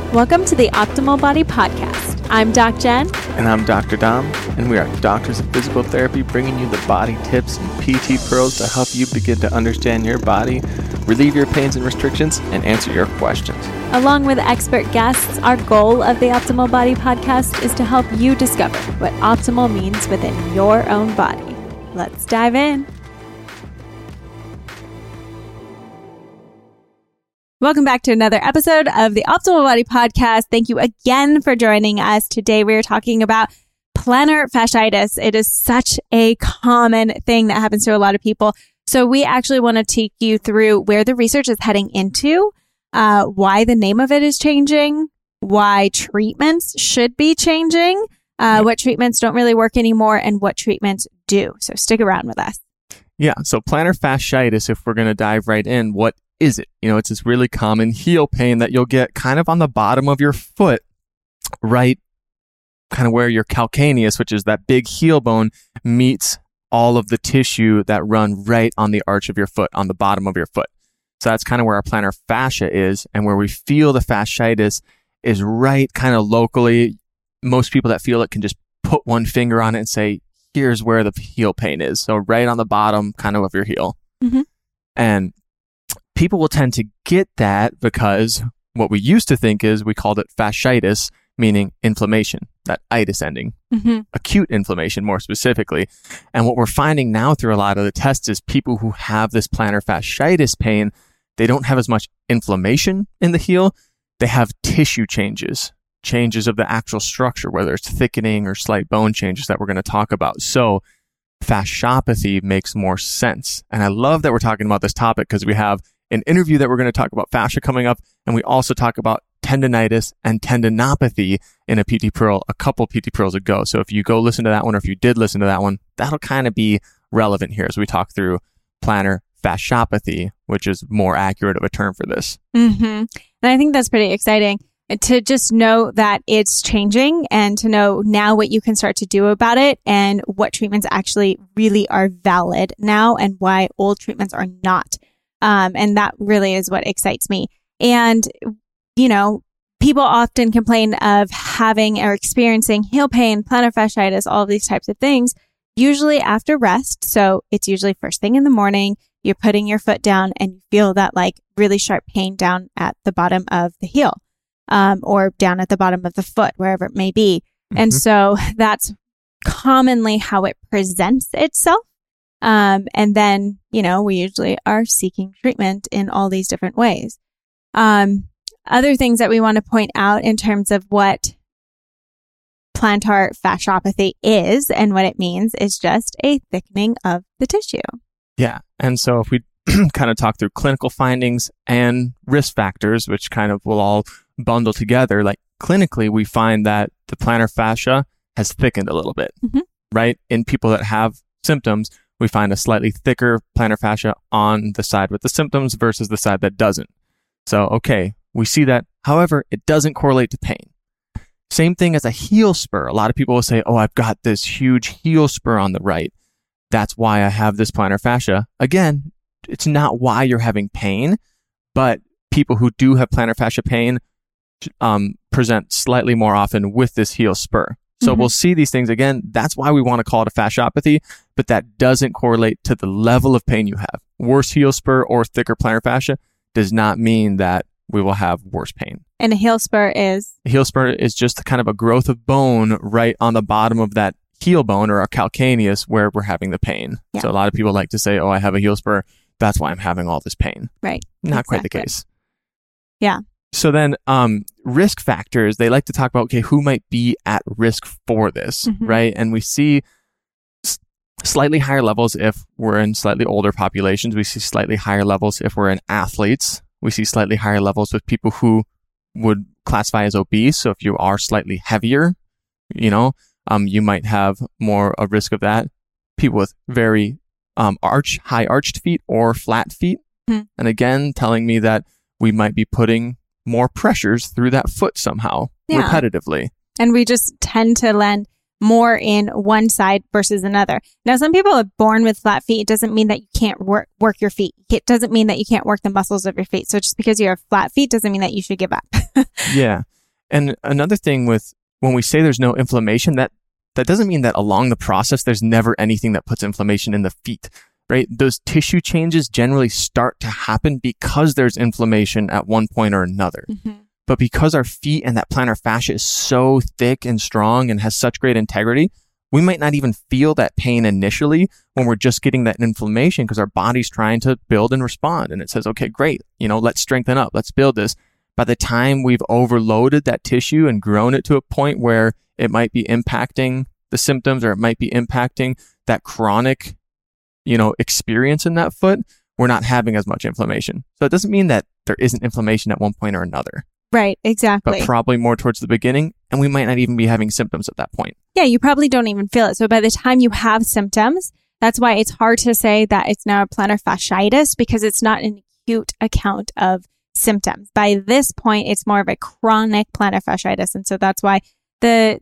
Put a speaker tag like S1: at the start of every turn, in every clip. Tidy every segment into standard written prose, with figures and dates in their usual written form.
S1: Welcome to the Optimal Body Podcast. I'm Doc Jen.
S2: And I'm Dr. Dom, and we are doctors of physical therapy bringing you the body tips and PT pearls to help you begin to understand your body, relieve your pains and restrictions, and answer your questions.
S1: Along with expert guests, our goal of the Optimal Body Podcast is to help you discover what optimal means within your own body. Let's dive in. Welcome back to another episode of the Optimal Body Podcast. Thank you again for joining us. Today we are talking about plantar fasciitis. It is such a common thing that happens to a lot of people. So we actually want to take you through where the research is heading into, why the name of it is changing, why treatments should be changing, what treatments don't really work anymore, and what treatments do. So stick around with us.
S2: Yeah, so plantar fasciitis, if we're going to dive right in, what is it? You know, it's this really common heel pain that you'll get kind of on the bottom of your foot, right kind of where your calcaneus, which is that big heel bone, meets all of the tissue that run right on the arch of your foot, on the bottom of your foot. So that's kind of where our plantar fascia is, and where we feel the fasciitis is right kind of locally. Most people that feel it can just put one finger on it and say, here's where the heel pain is. So right on the bottom kind of your heel. Mm-hmm. And people will tend to get that because what we used to think is we called it fasciitis, meaning inflammation, that itis ending, acute inflammation more specifically. And what we're finding now through a lot of the tests is people who have this plantar fasciitis pain, they don't have as much inflammation in the heel. They have tissue changes of the actual structure, whether it's thickening or slight bone changes that we're going to talk about. So fasciopathy makes more sense. And I love that we're talking about this topic because we have an interview that we're going to talk about fascia coming up. And we also talk about tendonitis and tendinopathy in a PT Pearl, a couple PT Pearls ago. So if you go listen to that one, or if you did listen to that one, that'll kind of be relevant here as we talk through plantar fasciopathy, which is more accurate of a term for this.
S1: Mm-hmm. And I think that's pretty exciting to just know that it's changing and to know now what you can start to do about it and what treatments actually really are valid now and why old treatments are not. And that really is what excites me. And, you know, people often complain of having or experiencing heel pain, plantar fasciitis, all of these types of things, usually after rest. So it's usually first thing in the morning, you're putting your foot down and you feel that like really sharp pain down at the bottom of the heel, or down at the bottom of the foot, wherever it may be. Mm-hmm. And so that's commonly how it presents itself. And then, you know, we usually are seeking treatment in all these different ways. Other things that we want to point out in terms of what plantar fasciopathy is and what it means is just a thickening of the tissue.
S2: Yeah. And so if we kind of talk through clinical findings and risk factors, which kind of will all bundle together, like clinically, we find that the plantar fascia has thickened a little bit, right? In people that have symptoms, we find a slightly thicker plantar fascia on the side with the symptoms versus the side that doesn't. So, okay, we see that. However, it doesn't correlate to pain. Same thing as a heel spur. A lot of people will say, oh, I've got this huge heel spur on the right. That's why I have this plantar fascia. Again, it's not why you're having pain, but people who do have plantar fascia pain present slightly more often with this heel spur. So we'll see these things again. That's why we want to call it a fasciopathy, but that doesn't correlate to the level of pain you have. Worse heel spur or thicker plantar fascia does not mean that we will have worse pain.
S1: And a heel spur is?
S2: A heel spur is just kind of a growth of bone right on the bottom of that heel bone or our calcaneus where we're having the pain. Yeah. So a lot of people like to say, oh, I have a heel spur. That's why I'm having all this pain.
S1: Right.
S2: Not quite the case.
S1: Yeah.
S2: So then risk factors, they like to talk about, okay, who might be at risk for this, right? And we see slightly higher levels if we're in slightly older populations. We see slightly higher levels if we're in athletes. We see slightly higher levels with people who would classify as obese. So if you are slightly heavier, you know, you might have more a risk of that. People with very high arched feet or flat feet. And again, telling me that we might be putting more pressures through that foot somehow, repetitively.
S1: And we just tend to land more in one side versus another. Now, some people are born with flat feet. It doesn't mean that you can't work your feet. It doesn't mean that you can't work the muscles of your feet. So just because you have flat feet doesn't mean that you should give up.
S2: Yeah. And another thing with when we say there's no inflammation, that doesn't mean that along the process, there's never anything that puts inflammation in the feet, right? Those tissue changes generally start to happen because there's inflammation at one point or another. Mm-hmm. But because our feet and that plantar fascia is so thick and strong and has such great integrity, we might not even feel that pain initially when we're just getting that inflammation because our body's trying to build and respond. And it says, okay, great, let's strengthen up, let's build this. By the time we've overloaded that tissue and grown it to a point where it might be impacting the symptoms or it might be impacting that chronic, experience in that foot, we're not having as much inflammation. So it doesn't mean that there isn't inflammation at one point or another.
S1: Right, exactly.
S2: But probably more towards the beginning, and we might not even be having symptoms at that point.
S1: Yeah, you probably don't even feel it. So by the time you have symptoms, that's why it's hard to say that it's now a plantar fasciitis because it's not an acute account of symptoms. By this point, it's more of a chronic plantar fasciitis. And so that's why the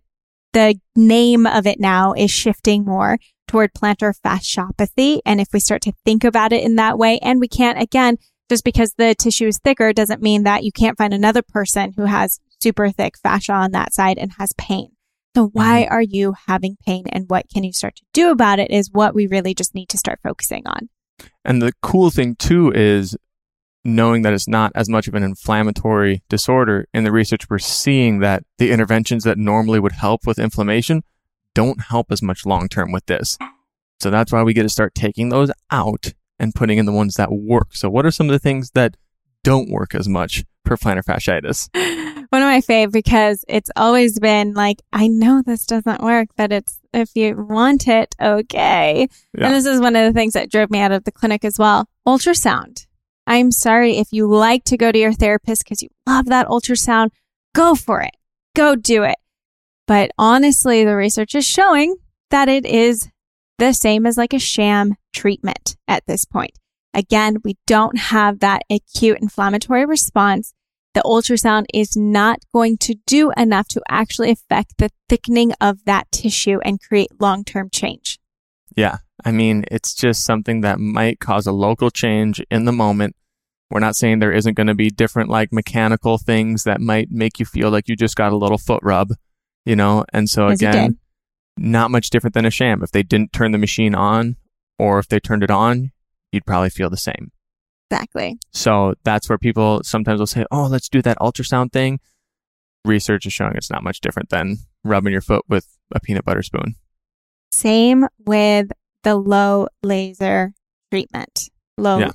S1: name of it now is shifting more toward plantar fasciopathy. And if we start to think about it in that way, and we can't, again, just because the tissue is thicker doesn't mean that you can't find another person who has super thick fascia on that side and has pain. So why are you having pain and what can you start to do about it is what we really just need to start focusing on.
S2: And the cool thing too is knowing that it's not as much of an inflammatory disorder. In the research, we're seeing that the interventions that normally would help with inflammation don't help as much long-term with this. So that's why we get to start taking those out and putting in the ones that work. So what are some of the things that don't work as much for plantar fasciitis?
S1: One of my fave, because it's always been like, I know this doesn't work, but it's, if you want it, okay. Yeah. And this is one of the things that drove me out of the clinic as well. Ultrasound. I'm sorry if you like to go to your therapist because you love that ultrasound, go for it. Go do it. But honestly, the research is showing that it is the same as like a sham treatment at this point. Again, we don't have that acute inflammatory response. The ultrasound is not going to do enough to actually affect the thickening of that tissue and create long-term change.
S2: Yeah. I mean, it's just something that might cause a local change in the moment. We're not saying there isn't going to be different like mechanical things that might make you feel like you just got a little foot rub, And so again, not much different than a sham. If they didn't turn the machine on or if they turned it on, you'd probably feel the same.
S1: Exactly.
S2: So that's where people sometimes will say, oh, let's do that ultrasound thing. Research is showing it's not much different than rubbing your foot with a peanut butter spoon.
S1: Same with the low laser treatment. Yeah.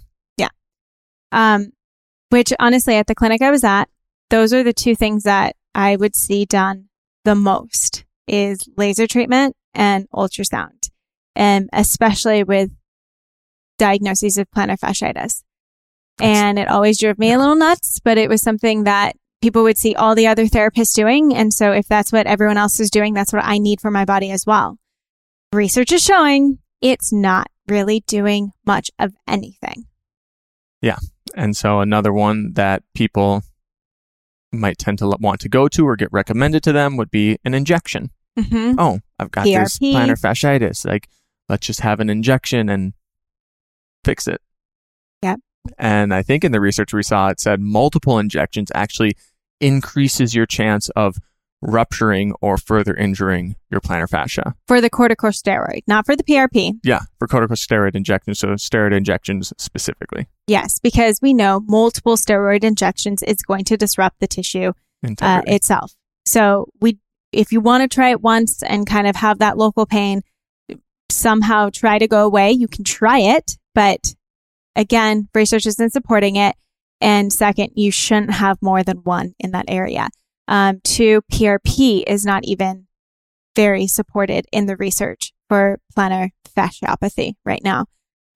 S1: Which honestly, at the clinic I was at, those are the two things that I would see done the most is laser treatment and ultrasound. And especially with diagnoses of plantar fasciitis. And it always drove me a little nuts, but it was something that people would see all the other therapists doing. And so if that's what everyone else is doing, that's what I need for my body as well. Research is showing it's not really doing much of anything.
S2: Yeah. And so another one that people might tend to want to go to or get recommended to them would be an injection. Mm-hmm. Oh, I've got PRP. This plantar fasciitis. Like, let's just have an injection and fix it.
S1: Yep.
S2: And I think in the research we saw, it said multiple injections actually increases your chance of rupturing or further injuring your plantar fascia.
S1: For the corticosteroid, not for the PRP.
S2: Yeah, for corticosteroid injections, so steroid injections specifically.
S1: Yes, because we know multiple steroid injections is going to disrupt the tissue itself. So if you want to try it once and kind of have that local pain somehow try to go away, you can try it. But again, research isn't supporting it. And second, you shouldn't have more than one in that area. Two, PRP is not even very supported in the research for plantar fasciopathy right now.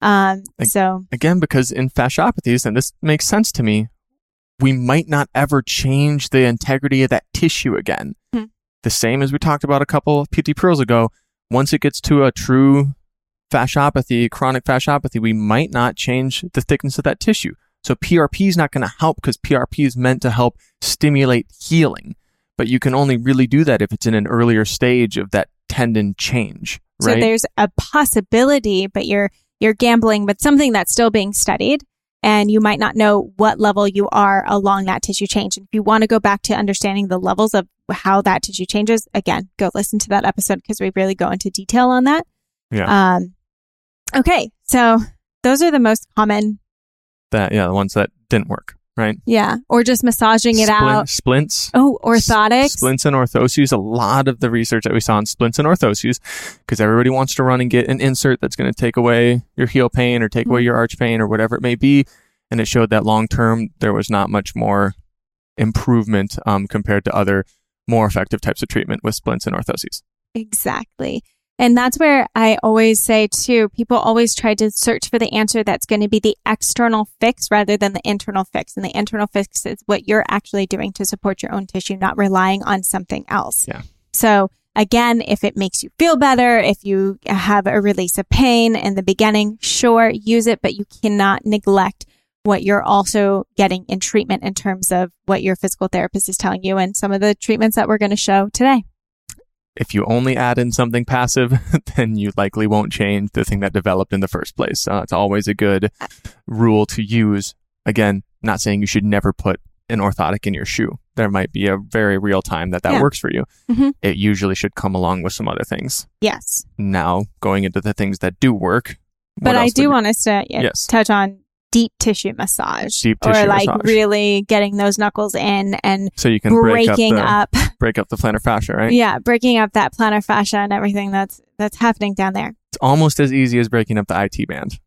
S1: Again,
S2: because in fasciopathies, and this makes sense to me, we might not ever change the integrity of that tissue again. The same as we talked about a couple of PT Pros ago. Once it gets to a true fasciopathy, chronic fasciopathy, we might not change the thickness of that tissue. So PRP is not going to help because PRP is meant to help stimulate healing. But you can only really do that if it's in an earlier stage of that tendon change, right?
S1: So there's a possibility, but you're gambling with something that's still being studied. and you might not know what level you are along that tissue change. And if you want to go back to understanding the levels of how that tissue changes, again, go listen to that episode because we really go into detail on that.
S2: Yeah.
S1: Okay. So those are the most common.
S2: The ones that didn't work, right?
S1: Yeah. Or just massaging it out.
S2: Splints.
S1: Oh, orthotics.
S2: Splints and orthoses. A lot of the research that we saw on splints and orthoses, because everybody wants to run and get an insert that's going to take away your heel pain or take away your arch pain or whatever it may be. And it showed that long term, there was not much more improvement compared to other more effective types of treatment with splints and orthoses.
S1: Exactly. And that's where I always say too, people always try to search for the answer that's going to be the external fix rather than the internal fix. And the internal fix is what you're actually doing to support your own tissue, not relying on something else.
S2: Yeah.
S1: So again, if it makes you feel better, if you have a release of pain in the beginning, sure, use it, but you cannot neglect what you're also getting in treatment in terms of what your physical therapist is telling you and some of the treatments that we're going to show today.
S2: If you only add in something passive, then you likely won't change the thing that developed in the first place. It's always a good rule to use. Again, not saying you should never put an orthotic in your shoe. There might be a very real time that works for you. Mm-hmm. It usually should come along with some other things.
S1: Yes.
S2: Now, going into the things that do work.
S1: But I do want us to touch on deep tissue massage. Really getting those knuckles in and
S2: so you can break up the plantar fascia, right?
S1: Yeah, breaking up that plantar fascia and everything that's happening down there.
S2: It's almost as easy as breaking up the IT band.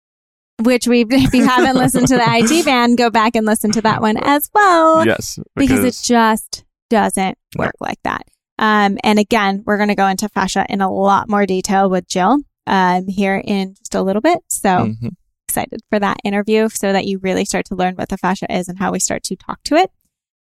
S1: Which if you haven't listened to the IT band, go back and listen to that one as well.
S2: Yes.
S1: Because it just doesn't work like that. And again, we're going to go into fascia in a lot more detail with Jill here in just a little bit. So excited for that interview so that you really start to learn what the fascia is and how we start to talk to it.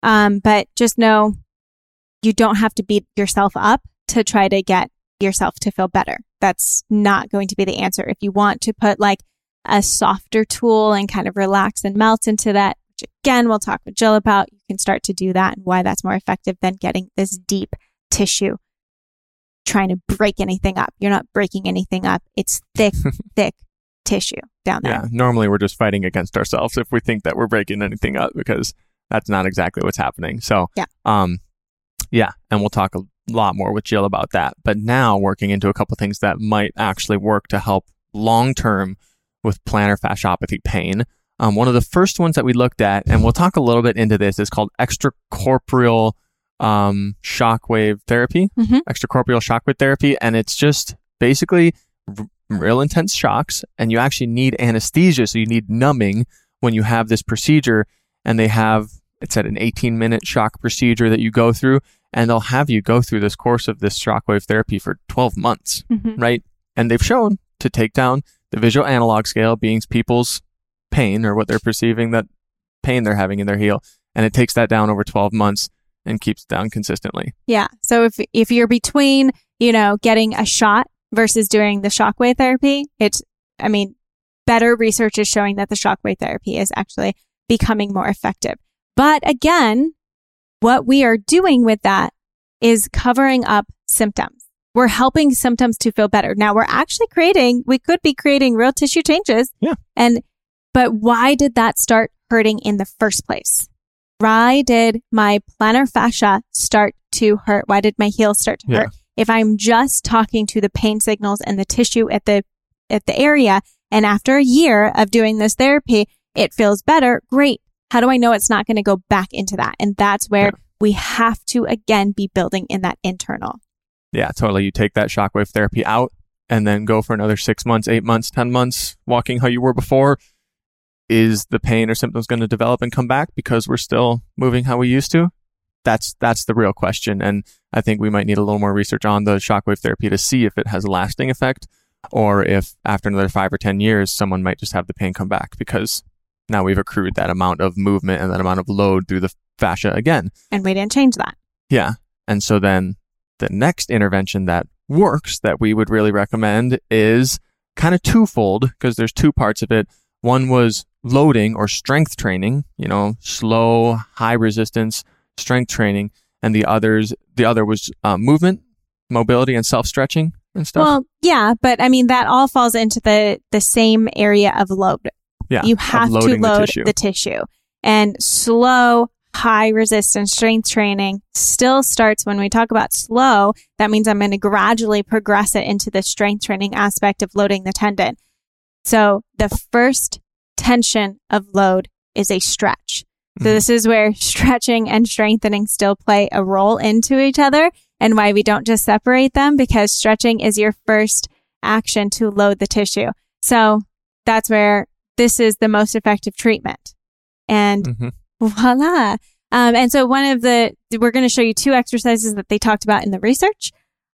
S1: But just know you don't have to beat yourself up to try to get yourself to feel better. That's not going to be the answer. If you want to put like a softer tool and kind of relax and melt into that, which again, we'll talk with Jill about, you can start to do that and why that's more effective than getting this deep tissue, trying to break anything up. You're not breaking anything up. It's thick, thick tissue down there.
S2: Yeah. Normally we're just fighting against ourselves if we think that we're breaking anything up because that's not exactly what's happening. So, and we'll talk a lot more with Jill about that. But now working into a couple things that might actually work to help long-term with plantar fasciopathy pain. One of the first ones that we looked at, and we'll talk a little bit into this, is called extracorporeal shockwave therapy. Extracorporeal shockwave therapy. And it's just basically real intense shocks, and you actually need anesthesia. So you need numbing when you have this procedure, and it's at an 18-minute shock procedure that you go through, and they'll have you go through this course of this shockwave therapy for 12 months, right? And they've shown to take down the visual analog scale, being people's pain or what they're perceiving that pain they're having in their heel. And it takes that down over 12 months and keeps it down consistently.
S1: Yeah. So if you're between, getting a shot versus doing the shockwave therapy, better research is showing that the shockwave therapy is actually becoming more effective. But again, what we are doing with that is covering up symptoms. We're helping symptoms to feel better. Now we could be creating real tissue changes.
S2: Yeah.
S1: But why did that start hurting in the first place? Why did my plantar fascia start to hurt? Why did my heel start to hurt? If I'm just talking to the pain signals and the tissue at the area, and after a year of doing this therapy, it feels better, great. How do I know it's not going to go back into that? And that's where we have to, again, be building in that internal.
S2: Yeah, totally. You take that shockwave therapy out and then go for another 6 months, 8 months, 10 months, walking how you were before. Is the pain or symptoms going to develop and come back because we're still moving how we used to? That's the real question. And I think we might need a little more research on the shockwave therapy to see if it has a lasting effect, or if after another 5 or 10 years, someone might just have the pain come back because now we've accrued that amount of movement and that amount of load through the fascia again.
S1: And we didn't change that.
S2: Yeah. And so then the next intervention that works that we would really recommend is kind of twofold, because there's two parts of it. One was loading or strength training, slow, high resistance strength training. And the other was movement, mobility, and self-stretching and stuff.
S1: Well, yeah, but that all falls into the same area of load. You have to load the tissue. And slow, high resistance strength training still starts when we talk about slow. That means I'm going to gradually progress it into the strength training aspect of loading the tendon. So the first tension of load is a stretch. So this is where stretching and strengthening still play a role into each other, and why we don't just separate them, because stretching is your first action to load the tissue. So that's where this is the most effective treatment. And voila. And so we're going to show you 2 exercises that they talked about in the research.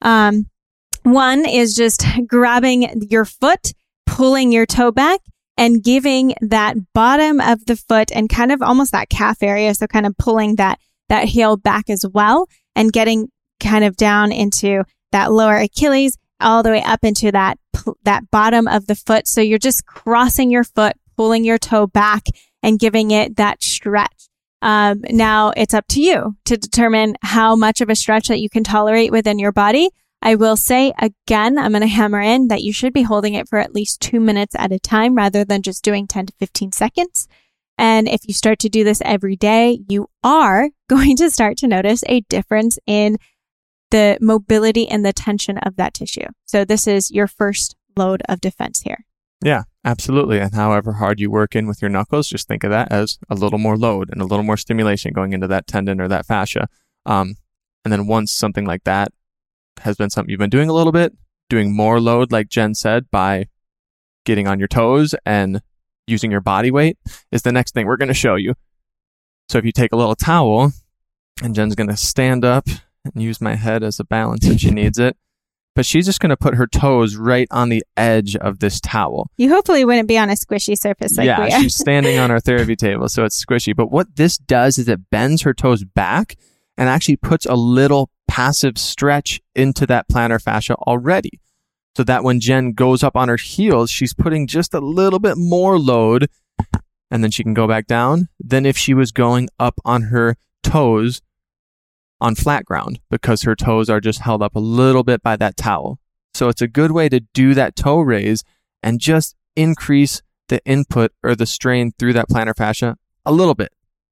S1: One is just grabbing your foot, pulling your toe back, and giving that bottom of the foot and kind of almost that calf area. So kind of pulling that heel back as well, and getting kind of down into that lower Achilles, all the way up into that bottom of the foot. So you're just crossing your foot, pulling your toe back, and giving it that stretch. Now it's up to you to determine how much of a stretch that you can tolerate within your body. I will say again, I'm going to hammer in that you should be holding it for at least 2 minutes at a time, rather than just doing 10 to 15 seconds. And if you start to do this every day, you are going to start to notice a difference in the mobility and the tension of that tissue. So this is your first load of defense here.
S2: Yeah, absolutely. And however hard you work in with your knuckles, just think of that as a little more load and a little more stimulation going into that tendon or that fascia. And then once something like that has been something you've been doing a little bit, doing more load, like Jen said, by getting on your toes and using your body weight, is the next thing we're going to show you. So if you take a little towel, and Jen's going to stand up and use my head as a balance if she needs it, but she's just going to put her toes right on the edge of this towel.
S1: You hopefully wouldn't be on a squishy surface like we are.
S2: Yeah, she's standing on our therapy table, so it's squishy. But what this does is it bends her toes back and actually puts a little passive stretch into that plantar fascia already. So that when Jen goes up on her heels, she's putting just a little bit more load, and then she can go back down than if she was going up on her toes on flat ground, because her toes are just held up a little bit by that towel. So it's a good way to do that toe raise and just increase the input or the strain through that plantar fascia a little bit.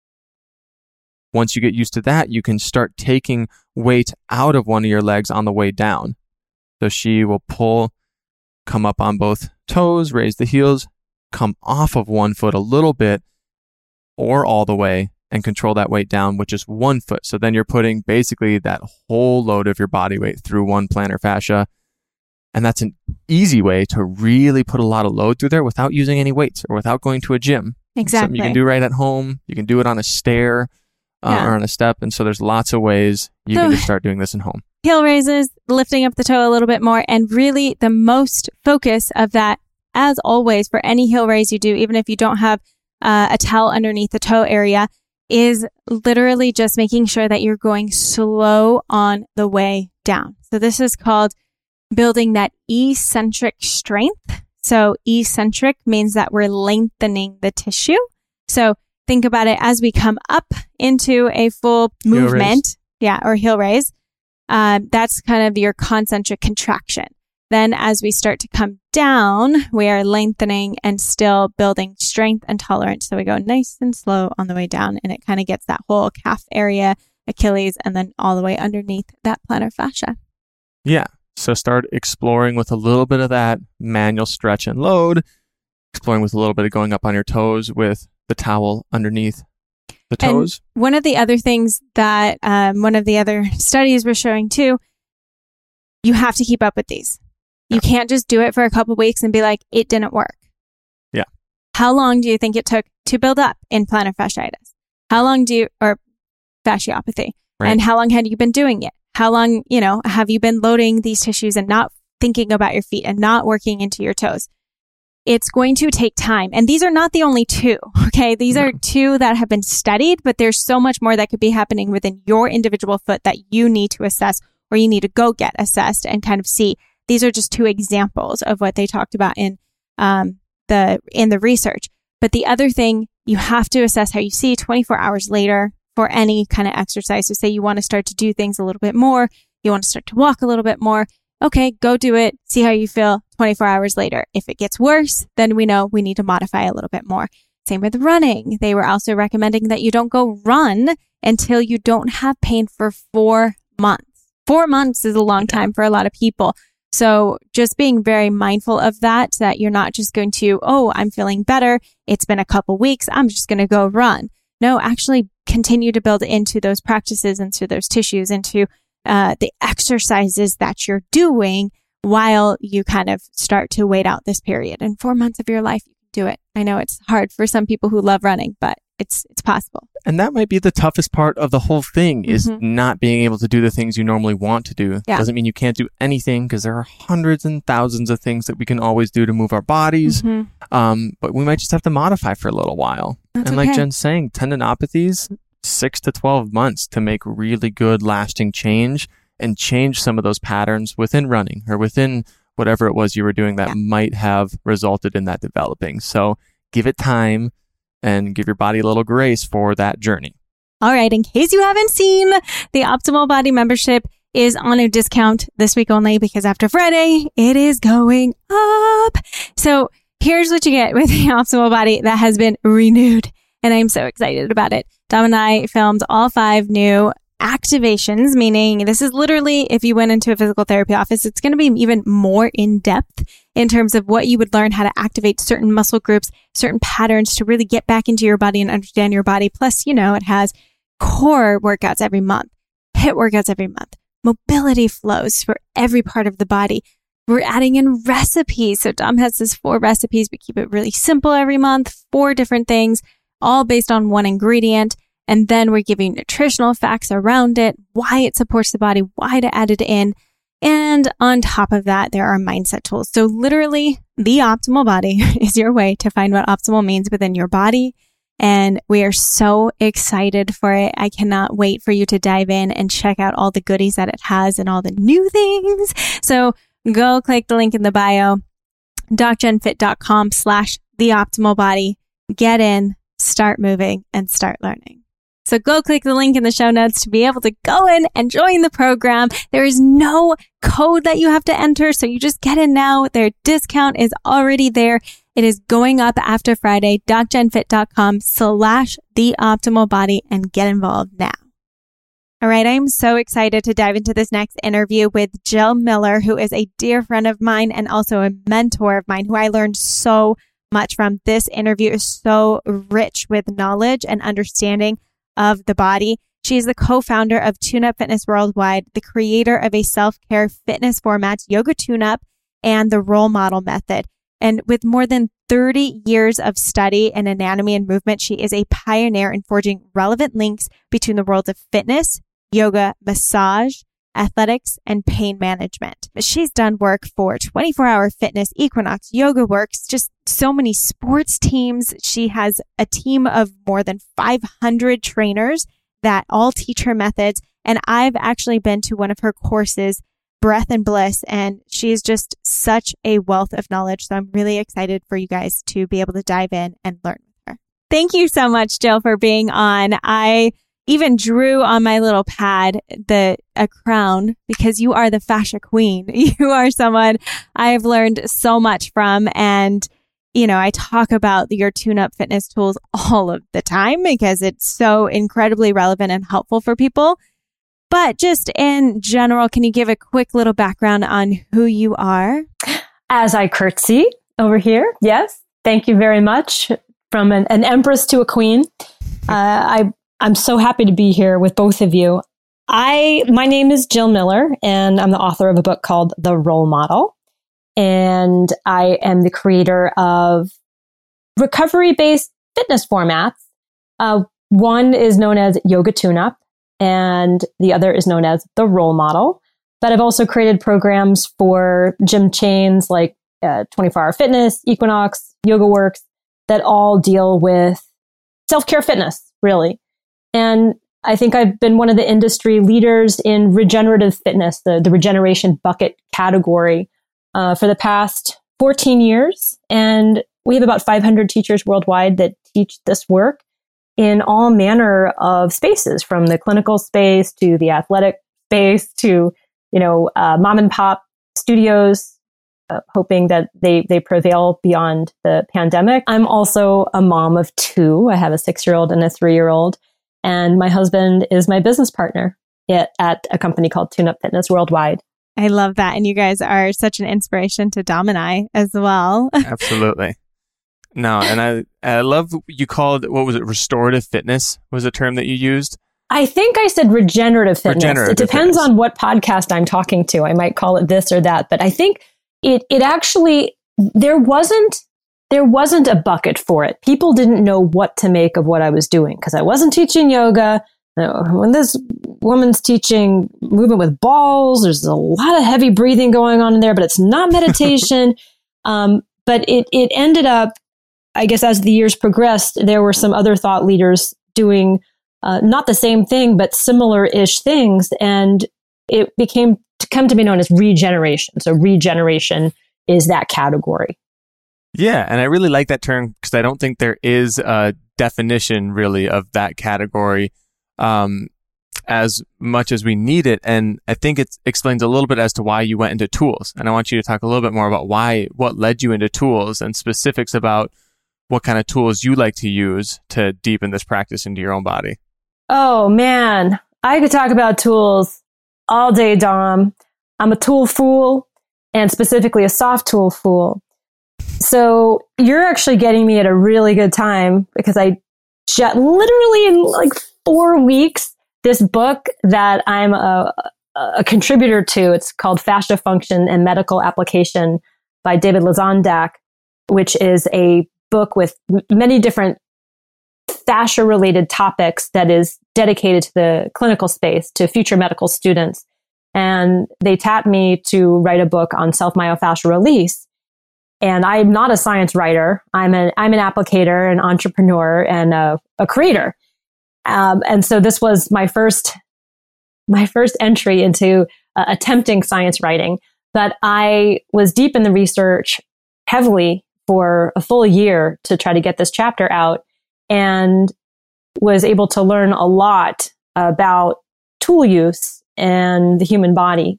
S2: Once you get used to that, you can start taking weight out of one of your legs on the way down. So she will pull, come up on both toes, raise the heels, come off of one foot a little bit or all the way, and control that weight down with just 1 foot. So then you're putting basically that whole load of your body weight through one plantar fascia. And that's an easy way to really put a lot of load through there without using any weights or without going to a gym.
S1: Exactly.
S2: Something you can do right at home. You can do it on a stair or on a step. And so there's lots of ways you can just start doing this at home.
S1: Heel raises, lifting up the toe a little bit more, and really the most focus of that, as always, for any heel raise you do, even if you don't have a towel underneath the toe area, is literally just making sure that you're going slow on the way down. So this is called building that eccentric strength. So eccentric means that we're lengthening the tissue. So think about it as we come up into a full movement, or heel raise. That's kind of your concentric contraction. Then as we start to come down, we are lengthening and still building strength and tolerance. So we go nice and slow on the way down, and it kind of gets that whole calf area, Achilles, and then all the way underneath that plantar fascia.
S2: Yeah. So start exploring with a little bit of that manual stretch and load, exploring with a little bit of going up on your toes with the towel underneath the toes.
S1: And one of the other things that one of the other studies was showing too, you have to keep up with these. You can't just do it for a couple of weeks and be like, it didn't work.
S2: Yeah.
S1: How long do you think it took to build up in plantar fasciitis? How long or fasciopathy? Right. And how long had you been doing it? How long, have you been loading these tissues and not thinking about your feet and not working into your toes? It's going to take time. And these are not the only 2, okay? These are 2 that have been studied, but there's so much more that could be happening within your individual foot that you need to assess, or you need to go get assessed and kind of see. These are just 2 examples of what they talked about in the research. But the other thing, you have to assess how you see 24 hours later for any kind of exercise. So say you want to start to do things a little bit more, you want to start to walk a little bit more. Okay, go do it. See how you feel. 24 hours later. If it gets worse, then we know we need to modify a little bit more. Same with running. They were also recommending that you don't go run until you don't have pain for 4 months. 4 months is a long time for a lot of people. So just being very mindful of that you're not just going to, oh, I'm feeling better. It's been a couple weeks. I'm just going to go run. No, actually continue to build into those practices, into those tissues, into the exercises that you're doing while you kind of start to wait out this period. In 4 months of your life, you can do it. I know it's hard for some people who love running, but it's possible.
S2: And that might be the toughest part of the whole thing is not being able to do the things you normally want to do.
S1: Yeah.
S2: Doesn't mean you can't do anything because there are hundreds and thousands of things that we can always do to move our bodies. But we might just have to modify for a little while.
S1: That's
S2: and like Jen's saying, tendinopathies, 6 to 12 months to make really good lasting change and change some of those patterns within running or within whatever it was you were doing that might have resulted in that developing. So give it time and give your body a little grace for that journey.
S1: All right. In case you haven't seen, the Optimal Body membership is on a discount this week only because after Friday, it is going up. So here's what you get with the Optimal Body that has been renewed. And I'm so excited about it. Dom and I filmed all 5 new activations, meaning this is literally, if you went into a physical therapy office, it's going to be even more in depth in terms of what you would learn how to activate certain muscle groups, certain patterns to really get back into your body and understand your body. Plus, it has core workouts every month, HIIT workouts every month, mobility flows for every part of the body. We're adding in recipes. So Dom has this 4 recipes. We keep it really simple every month, 4 different things, all based on 1 ingredient. And then we're giving nutritional facts around it, why it supports the body, why to add it in. And on top of that, there are mindset tools. So literally, the Optimal Body is your way to find what optimal means within your body. And we are so excited for it. I cannot wait for you to dive in and check out all the goodies that it has and all the new things. So go click the link in the bio, docgenfit.com/theoptimalbody. Get in, start moving, and start learning. So go click the link in the show notes to be able to go in and join the program. There is no code that you have to enter, so you just get in now. Their discount is already there. It is going up after Friday, docgenfit.com/theoptimalbody, and get involved now. All right, I'm so excited to dive into this next interview with Jill Miller, who is a dear friend of mine and also a mentor of mine who I learned so much from. This interview is so rich with knowledge and understanding of the body. She is the co-founder of TuneUp Fitness Worldwide, the creator of a self-care fitness format, Yoga TuneUp, and the role model method. And with more than 30 years of study in anatomy and movement, she is a pioneer in forging relevant links between the worlds of fitness, yoga, massage, athletics, and pain management. She's done work for 24-Hour Fitness, Equinox, Yoga Works, just so many sports teams. She has a team of more than 500 trainers that all teach her methods. And I've actually been to one of her courses, Breath and Bliss, and she is just such a wealth of knowledge. So I'm really excited for you guys to be able to dive in and learn with her. Thank you so much, Jill, for being on. I even drew on my little pad a crown because you are the fascia queen. You are someone I've learned so much from. And, I talk about your tune-up fitness tools all of the time because it's so incredibly relevant and helpful for people. But just in general, can you give a quick little background on who you are?
S3: As I curtsy over here. Yes. Thank you very much. From an empress to a queen. I'm so happy to be here with both of you. My name is Jill Miller, and I'm the author of a book called The Role Model. And I am the creator of recovery-based fitness formats. One is known as Yoga TuneUp, and the other is known as The Role Model. But I've also created programs for gym chains like 24-Hour Fitness, Equinox, Yoga Works, that all deal with self-care fitness, really. And I think I've been one of the industry leaders in regenerative fitness, the regeneration bucket category, for the past 14 years. And we have about 500 teachers worldwide that teach this work in all manner of spaces, from the clinical space to the athletic space to, mom and pop studios, hoping that they prevail beyond the pandemic. I'm also a mom of two. I have a 6-year-old and a 3-year-old, and my husband is my business partner at a company called Tune Up Fitness Worldwide.
S1: I love that. And you guys are such an inspiration to Dom and I as well.
S2: Absolutely. No, and I love you called, what was it, restorative fitness was a term that you used?
S3: I think I said regenerative fitness. It depends on what podcast I'm talking to. I might call it this or that, but I think it actually, there wasn't a bucket for it. People didn't know what to make of what I was doing because I wasn't teaching yoga. When this woman's teaching movement with balls, there's a lot of heavy breathing going on in there, but it's not meditation. But it ended up, I guess, as the years progressed, there were some other thought leaders doing not the same thing, but similar-ish things. And it come to be known as regeneration. So regeneration is that category.
S2: Yeah. And I really like that term because I don't think there is a definition really of that category as much as we need it. And I think it explains a little bit as to why you went into tools. And I want you to talk a little bit more about what led you into tools and specifics about what kind of tools you like to use to deepen this practice into your own body.
S3: Oh man, I could talk about tools all day, Dom. I'm a tool fool, and specifically a soft tool fool. So you're actually getting me at a really good time because I literally in like 4 weeks, this book that I'm a contributor to, it's called Fascia Function and Medical Application by David Lazandak, which is a book with many different fascia-related topics that is dedicated to the clinical space, to future medical students. And they tapped me to write a book on self-myofascial release. And I'm not a science writer. I'm an applicator, an entrepreneur, and a creator. And so this was my first entry into attempting science writing. But I was deep in the research heavily for a full year to try to get this chapter out, and was able to learn a lot about tool use and the human body.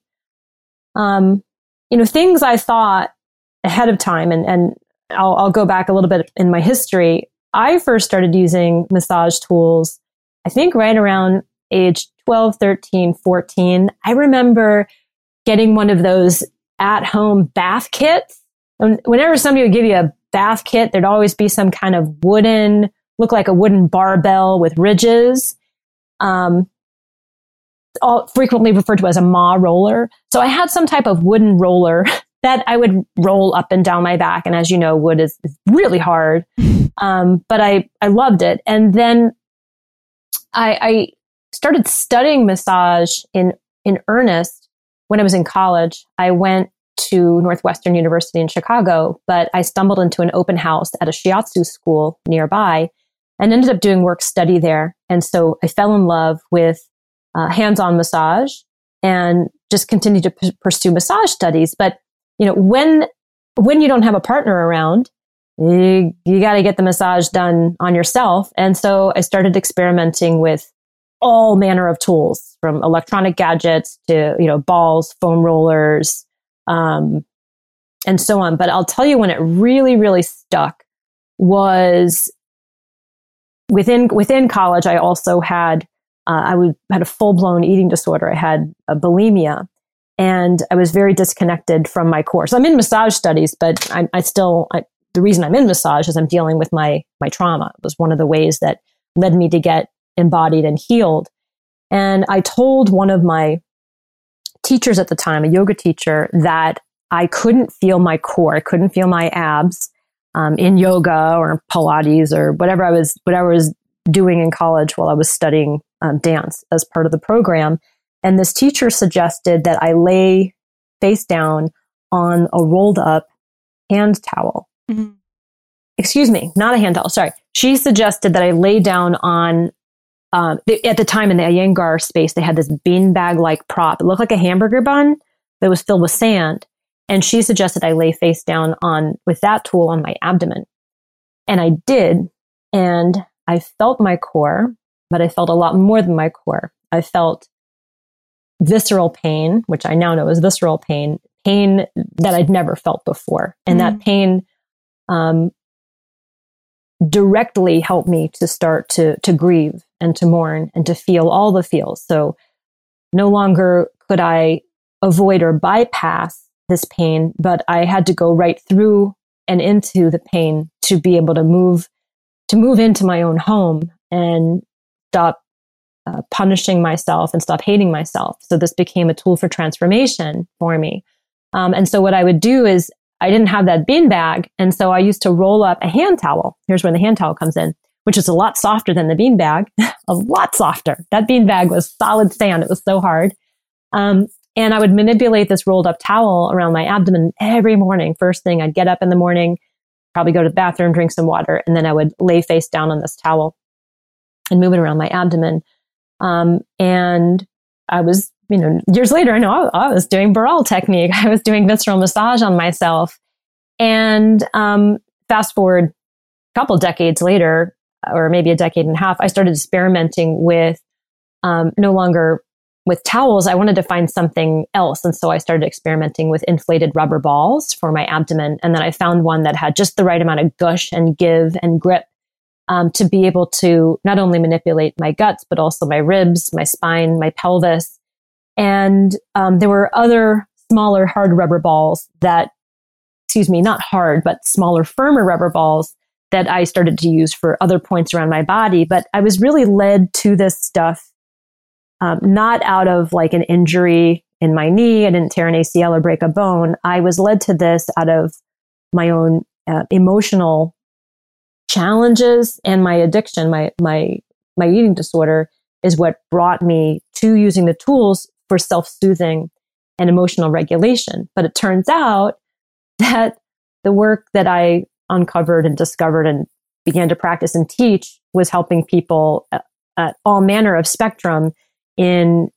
S3: Things I thought ahead of time, and I'll go back a little bit in my history. I first started using massage tools, I think right around age 12, 13, 14. I remember getting one of those at-home bath kits. Whenever somebody would give you a bath kit, there'd always be some kind of look like a wooden barbell with ridges, all frequently referred to as a Ma roller. So I had some type of wooden roller that I would roll up and down my back. And as you know, wood is really hard. But I loved it. And then I started studying massage in earnest when I was in college. I went to Northwestern University in Chicago, but I stumbled into an open house at a shiatsu school nearby and ended up doing work study there. And so I fell in love with hands-on massage and just continued to pursue massage studies. But, when you don't have a partner around, you got to get the massage done on yourself. And so I started experimenting with all manner of tools, from electronic gadgets to, balls, foam rollers, and so on. But I'll tell you when it really, really stuck was within college. I also had had a full-blown eating disorder. I had a bulimia, and I was very disconnected from my course. I'm in massage studies, but the reason I'm in massage is I'm dealing with my trauma. It was one of the ways that led me to get embodied and healed. And I told one of my teachers at the time, a yoga teacher, that I couldn't feel my core. I couldn't feel my abs in yoga or Pilates or whatever I was doing in college while I was studying dance as part of the program. And this teacher suggested that I lay face down on a rolled up hand towel. Mm-hmm. Excuse me, not a hand towel. Sorry. She suggested that I lay down on, at the time in the Iyengar space, they had this beanbag-like prop. It looked like a hamburger bun that was filled with sand. And she suggested I lay face down with that tool on my abdomen. And I did. And I felt my core, but I felt a lot more than my core. I felt visceral pain, which I now know is visceral pain pain that I'd never felt before. And that pain directly helped me to start to grieve and to mourn and to feel all the feels. So no longer could I avoid or bypass this pain, but I had to go right through and into the pain to be able to move into my own home and stop punishing myself and stop hating myself. So this became a tool for transformation for me. And so what I would do is I didn't have that beanbag. And so I used to roll up a hand towel. Here's where the hand towel comes in, which is a lot softer than the beanbag, a lot softer. That beanbag was solid sand. It was so hard. And I would manipulate this rolled up towel around my abdomen every morning. First thing, I'd get up in the morning, probably go to the bathroom, drink some water, and then I would lay face down on this towel and move it around my abdomen. And I was, years later, I know I was doing Burrell technique. I was doing visceral massage on myself. And fast forward a couple decades later, or maybe a decade and a half, I started experimenting with no longer with towels. I wanted to find something else. And so I started experimenting with inflated rubber balls for my abdomen. And then I found one that had just the right amount of gush and give and grip to be able to not only manipulate my guts, but also my ribs, my spine, my pelvis. And there were other smaller hard rubber balls that, not hard, but smaller, firmer rubber balls that I started to use for other points around my body. But I was really led to this stuff not out of like an injury in my knee. I didn't tear an ACL or break a bone. I was led to this out of my own emotional challenges and my addiction. My eating disorder is what brought me to using the tools for self-soothing and emotional regulation. But it turns out that the work that I uncovered and discovered and began to practice and teach was helping people at all manner of spectrum in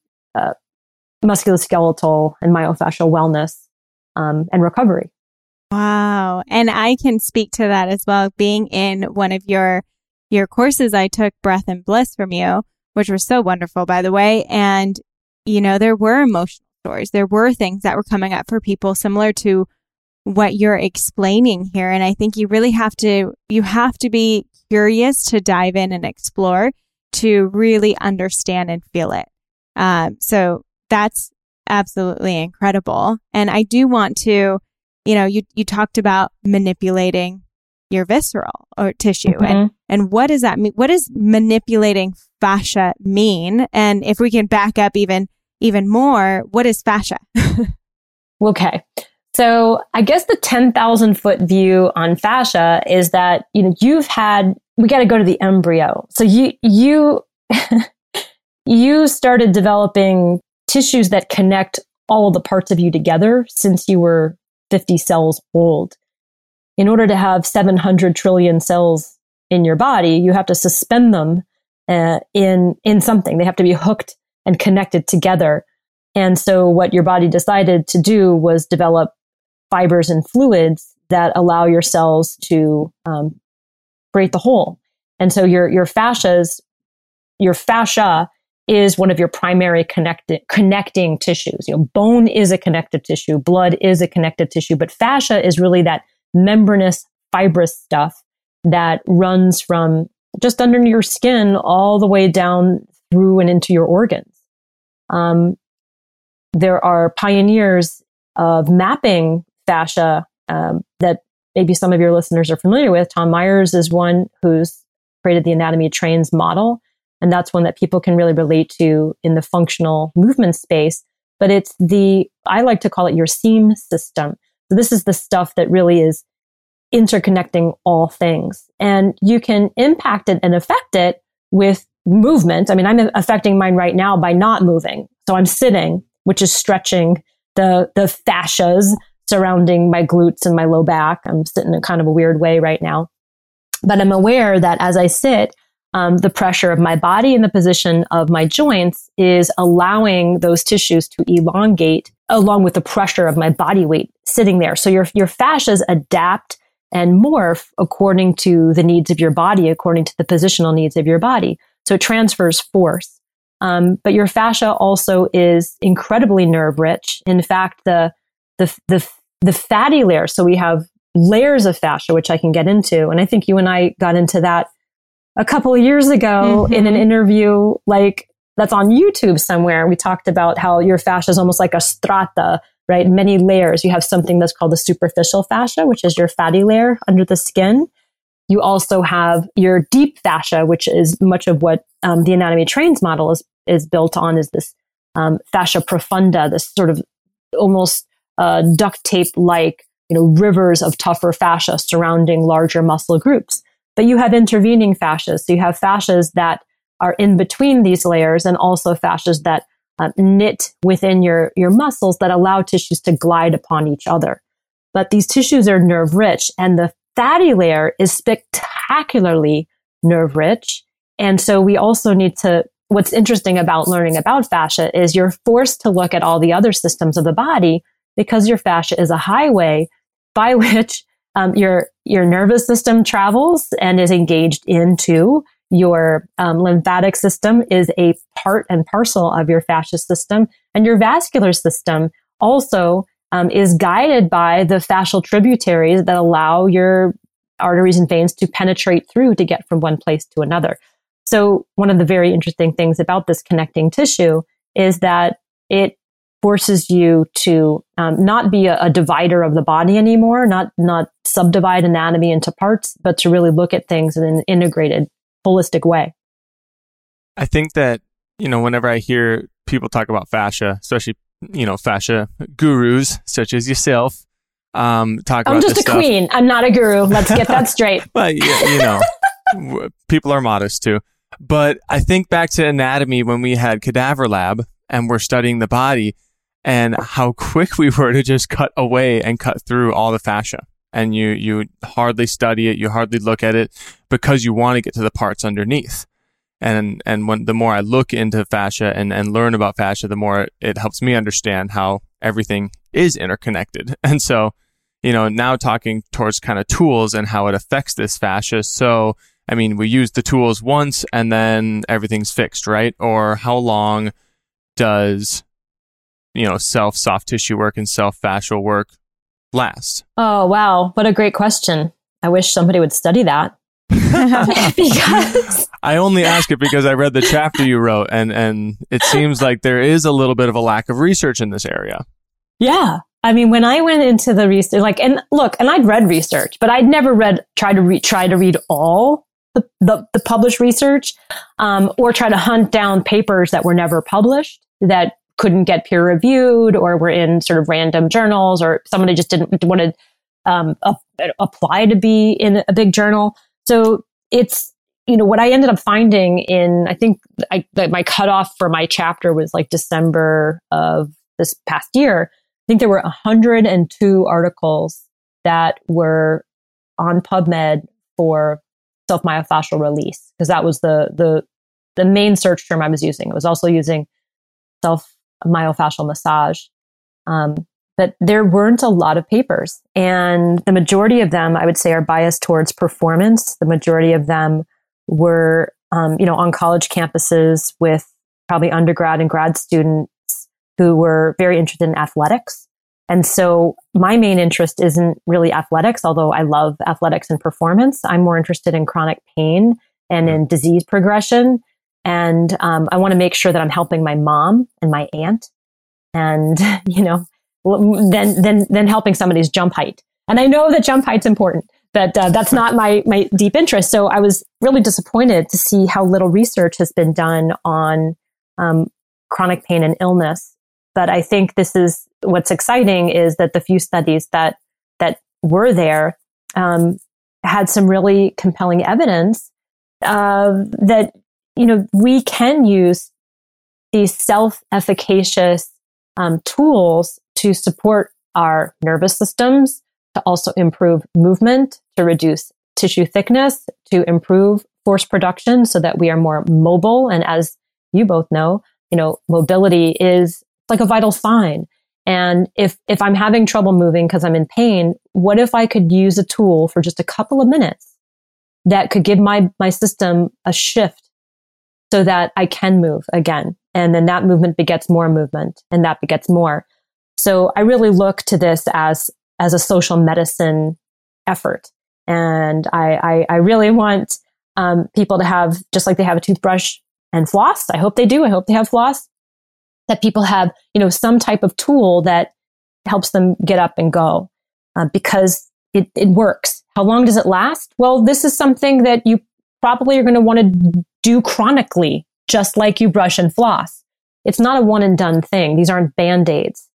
S3: musculoskeletal and myofascial wellness and recovery.
S1: Wow. And I can speak to that as well. Being in one of your courses, I took Breath and Bliss from you, which was so wonderful, by the way. And, there were emotional stories. There were things that were coming up for people similar to what you're explaining here. And I think you really have to be curious to dive in and explore to really understand and feel it. So that's absolutely incredible. And I do want to, you talked about manipulating your visceral or tissue. Mm-hmm. And what does that mean? What does manipulating fascia mean? And if we can back up even more, what is fascia?
S3: Okay. So I guess the 10,000 foot view on fascia is that, we got to go to the embryo. So you started developing tissues that connect all the parts of you together since you were 50 cells old. In order to have 700 trillion cells in your body, you have to suspend them in something. They have to be hooked and connected together. And so what your body decided to do was develop fibers and fluids that allow your cells to create the whole. And so your fascia is one of your primary connecting tissues. Bone is a connective tissue, blood is a connective tissue, but fascia is really that membranous, fibrous stuff that runs from just under your skin all the way down through and into your organs. There are pioneers of mapping fascia that maybe some of your listeners are familiar with. Tom Myers is one who's created the Anatomy Trains model. And that's one that people can really relate to in the functional movement space. But it's I like to call it your seam system. So this is the stuff that really is interconnecting all things. And you can impact it and affect it with movement. I mean, I'm affecting mine right now by not moving. So I'm sitting, which is stretching the fascias surrounding my glutes and my low back. I'm sitting in kind of a weird way right now. But I'm aware that as I sit, the pressure of my body and the position of my joints is allowing those tissues to elongate along with the pressure of my body weight sitting there. So your fascias adapt and morph according to the needs of your body, according to the positional needs of your body. So it transfers force. But your fascia also is incredibly nerve rich. In fact, the the fatty layer. So we have layers of fascia, which I can get into. And I think you and I got into that a couple of years ago in an interview, like that's on YouTube somewhere. We talked about how your fascia is almost like a strata, right? Many layers. You have something that's called the superficial fascia, which is your fatty layer under the skin. You also have your deep fascia, which is much of what the Anatomy Trains model is built on, is this fascia profunda, this sort of almost duct tape-like, rivers of tougher fascia surrounding larger muscle groups. But you have intervening fascias. So you have fascias that are in between these layers, and also fascias that knit within your muscles that allow tissues to glide upon each other. But these tissues are nerve-rich, and the fatty layer is spectacularly nerve-rich. And so we also need to, what's interesting about learning about fascia is you're forced to look at all the other systems of the body, because your fascia is a highway by which your nervous system travels and is engaged into. Your lymphatic system is a part and parcel of your fascia system, and your vascular system also is guided by the fascial tributaries that allow your arteries and veins to penetrate through to get from one place to another. So one of the very interesting things about this connecting tissue is that it forces you to not be a divider of the body anymore, not subdivide anatomy into parts, but to really look at things in an integrated, holistic way.
S2: I think that, whenever I hear people talk about fascia, especially, fascia gurus such as yourself, talk about
S3: I'm just
S2: this
S3: a
S2: stuff.
S3: queen. I'm not a guru. Let's get that straight.
S2: But, people are modest too. But I think back to anatomy when we had Cadaver Lab and we're studying the body, and how quick we were to just cut away and cut through all the fascia. And you hardly study it, you hardly look at it, because you want to get to the parts underneath. And when the more I look into fascia and learn about fascia, the more it helps me understand how everything is interconnected. And so, now talking towards kind of tools and how it affects this fascia. So, we use the tools once and then everything's fixed, right? Or how long does self soft tissue work and self fascial work last?
S3: Oh, wow. What a great question. I wish somebody would study that. Because
S2: I only ask it because I read the chapter you wrote, and it seems like there is a little bit of a lack of research in this area.
S3: Yeah. When I went into the research, and I'd read research, but I'd never try to read all the published research, or try to hunt down papers that were never published, that couldn't get peer reviewed, or were in sort of random journals, or somebody just didn't want to apply to be in a big journal. So it's, what I ended up finding I think my cutoff for my chapter was like December of this past year. I think there were 102 articles that were on PubMed for self-myofascial release, because that was the main search term I was using. I was also using self-myofascial massage. But there weren't a lot of papers, and the majority of them, I would say, are biased towards performance. The majority of them were, on college campuses with probably undergrad and grad students who were very interested in athletics. And so my main interest isn't really athletics, although I love athletics and performance. I'm more interested in chronic pain and in disease progression. And I want to make sure that I'm helping my mom and my aunt, and, then helping somebody's jump height. And I know that jump height's important, but that's not my deep interest. So I was really disappointed to see how little research has been done on chronic pain and illness. But I think this is what's exciting, is that the few studies that were there had some really compelling evidence that we can use these self-efficacious tools to support our nervous systems, to also improve movement, to reduce tissue thickness, to improve force production so that we are more mobile. And as you both know, mobility is like a vital sign. And if I'm having trouble moving because I'm in pain, what if I could use a tool for just a couple of minutes that could give my system a shift so that I can move again? And then that movement begets more movement, and that begets more. So I really look to this as a social medicine effort. And I really want people to have, just like they have a toothbrush and floss. I hope they do. I hope they have floss. That people have, some type of tool that helps them get up and go because it works. How long does it last? Well, this is something that you probably are going to want to do chronically, just like you brush and floss. It's not a one and done thing. These aren't Band-Aids,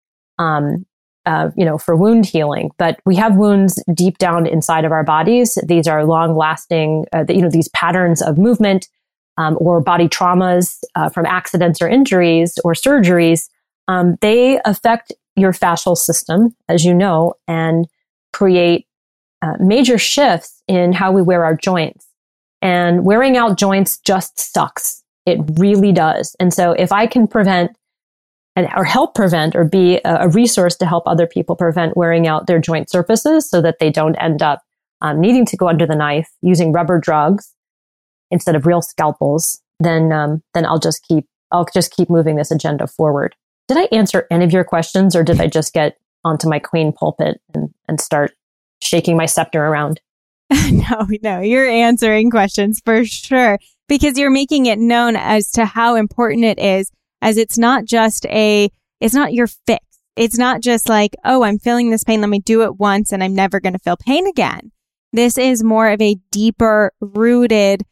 S3: for wound healing, but we have wounds deep down inside of our bodies. These are long lasting, these patterns of movement, or body traumas, from accidents or injuries or surgeries. They affect your fascial system, as you know, and create major shifts in how we wear our joints. And wearing out joints just sucks. It really does. And so if I can prevent or help prevent or be a resource to help other people prevent wearing out their joint surfaces so that they don't end up needing to go under the knife using rubber drugs instead of real scalpels, then I'll just keep moving this agenda forward. Did I answer any of your questions, or did I just get onto my queen pulpit and start shaking my scepter around?
S1: No, you're answering questions for sure, because you're making it known as to how important it is, as it's not your fix. It's not just like, oh, I'm feeling this pain. Let me do it once and I'm never going to feel pain again. This is more of a deeper rooted,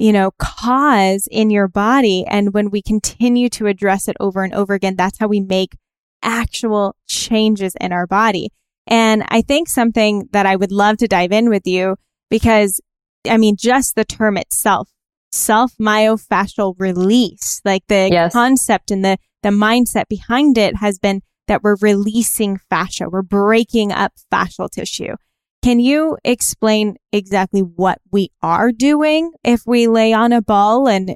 S1: cause in your body. And when we continue to address it over and over again, that's how we make actual changes in our body. And I think something that I would love to dive in with you, because just the term itself, self-myofascial release, like the concept and the mindset behind it has been that we're releasing fascia. We're breaking up fascial tissue. Can you explain exactly what we are doing if we lay on a ball, and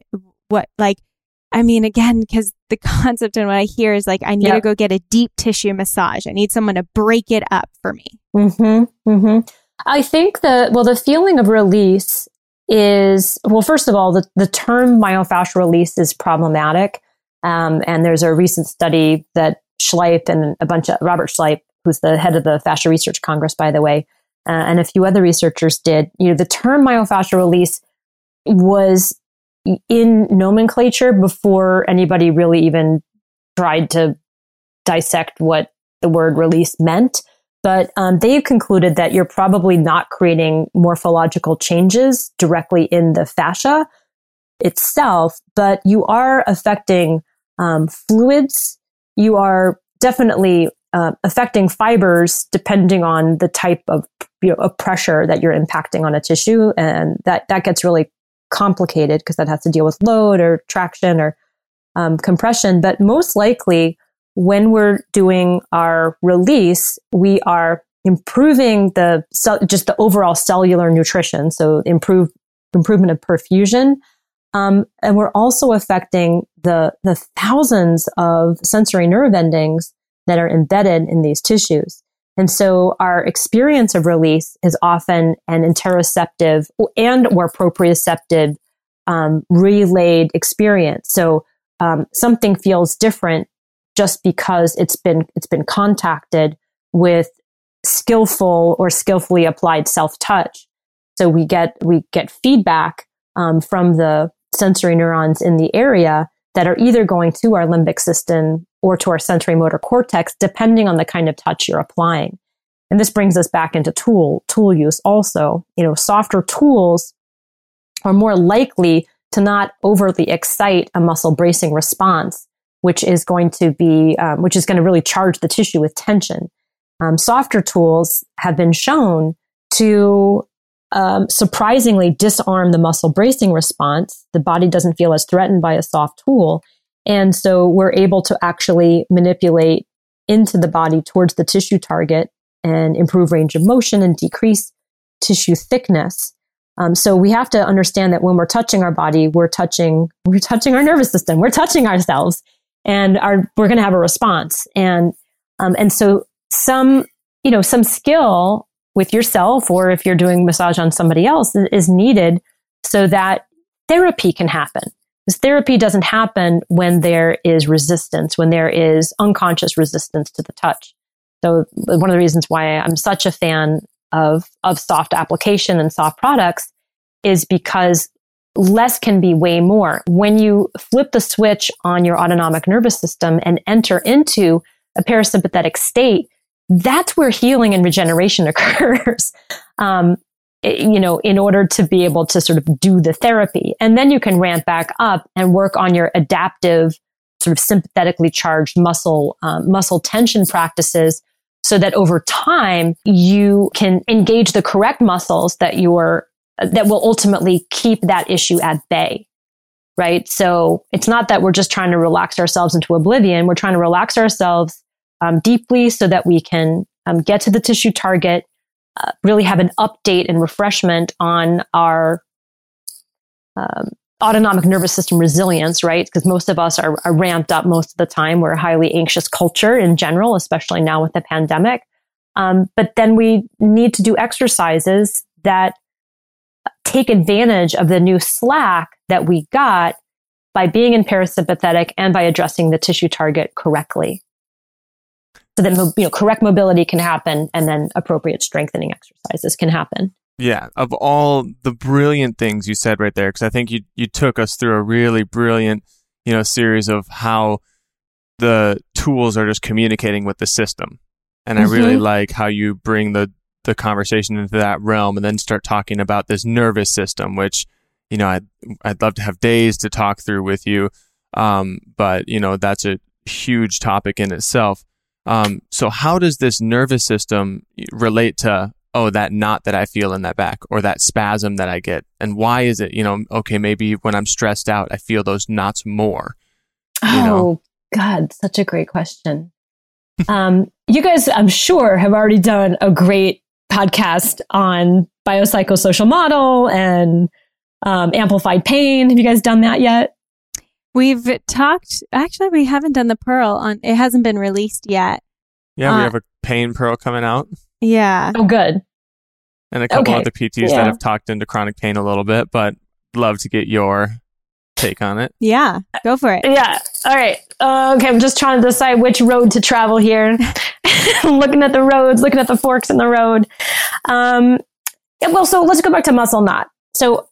S1: again, because the concept and what I hear is like, I need to go get a deep tissue massage. I need someone to break it up for me.
S3: Mm-hmm. Mm-hmm. I think the feeling of release is, first of all, the term myofascial release is problematic. And there's a recent study that Schleip and Robert Schleip, who's the head of the Fascia Research Congress, by the way, and a few other researchers did. The term myofascial release was in nomenclature before anybody really even tried to dissect what the word release meant. But they've concluded that you're probably not creating morphological changes directly in the fascia itself, but you are affecting fluids. You are definitely affecting fibers depending on the type of pressure that you're impacting on a tissue, and that gets really complicated because that has to deal with load or traction or compression. But most likely, when we're doing our release, we are improving just the overall cellular nutrition, so improvement of perfusion. And we're also affecting the thousands of sensory nerve endings that are embedded in these tissues. And so our experience of release is often an interoceptive and or proprioceptive relayed experience. So something feels different just because it's been contacted with skillful or skillfully applied self-touch. So we get feedback from the sensory neurons in the area that are either going to our limbic system or to our sensory motor cortex, depending on the kind of touch you're applying. And this brings us back into tool use also. Softer tools are more likely to not overly excite a muscle bracing response, which is going to really charge the tissue with tension. Softer tools have been shown to surprisingly disarm the muscle bracing response. The body doesn't feel as threatened by a soft tool. And so we're able to actually manipulate into the body towards the tissue target and improve range of motion and decrease tissue thickness. So we have to understand that when we're touching our body, we're touching our nervous system, we're touching ourselves, and we're going to have a response. And so some skill with yourself, or if you're doing massage on somebody else, is needed so that therapy can happen. This therapy doesn't happen when there is resistance, when there is unconscious resistance to the touch. So one of the reasons why I'm such a fan of soft application and soft products is because less can be way more. When you flip the switch on your autonomic nervous system and enter into a parasympathetic state, that's where healing and regeneration occurs. In order to be able to sort of do the therapy. And then you can ramp back up and work on your adaptive, sort of sympathetically charged muscle tension practices so that over time you can engage the correct muscles that will ultimately keep that issue at bay. Right? So it's not that we're just trying to relax ourselves into oblivion. We're trying to relax ourselves deeply so that we can get to the tissue target, really have an update and refreshment on our autonomic nervous system resilience, right? Because most of us are ramped up most of the time. We're a highly anxious culture in general, especially now with the pandemic. But then we need to do exercises that take advantage of the new slack that we got by being in parasympathetic and by addressing the tissue target correctly. So that correct mobility can happen, and then appropriate strengthening exercises can happen.
S2: Yeah, of all the brilliant things you said right there, because I think you took us through a really brilliant, series of how the tools are just communicating with the system, and I really like how you bring the conversation into that realm, and then start talking about this nervous system, which I'd love to have days to talk through with you, but that's a huge topic in itself. So how does this nervous system relate to, that knot that I feel in that back or that spasm that I get? And why is it, okay, maybe when I'm stressed out, I feel those knots more.
S3: God, such a great question. You guys, I'm sure, have already done a great podcast on biopsychosocial model and amplified pain. Have you guys done that yet?
S1: We've talked, actually, we haven't done the Pearl on, it hasn't been released yet.
S2: Yeah, we have a pain Pearl coming out.
S1: Yeah.
S3: Oh, good.
S2: And a couple other PTs that have talked into chronic pain a little bit, but love to get your take on it.
S1: Yeah, go for it.
S3: Yeah. All right. Okay, I'm just trying to decide which road to travel here. Looking at the roads, looking at the forks in the road. So let's go back to muscle knot. So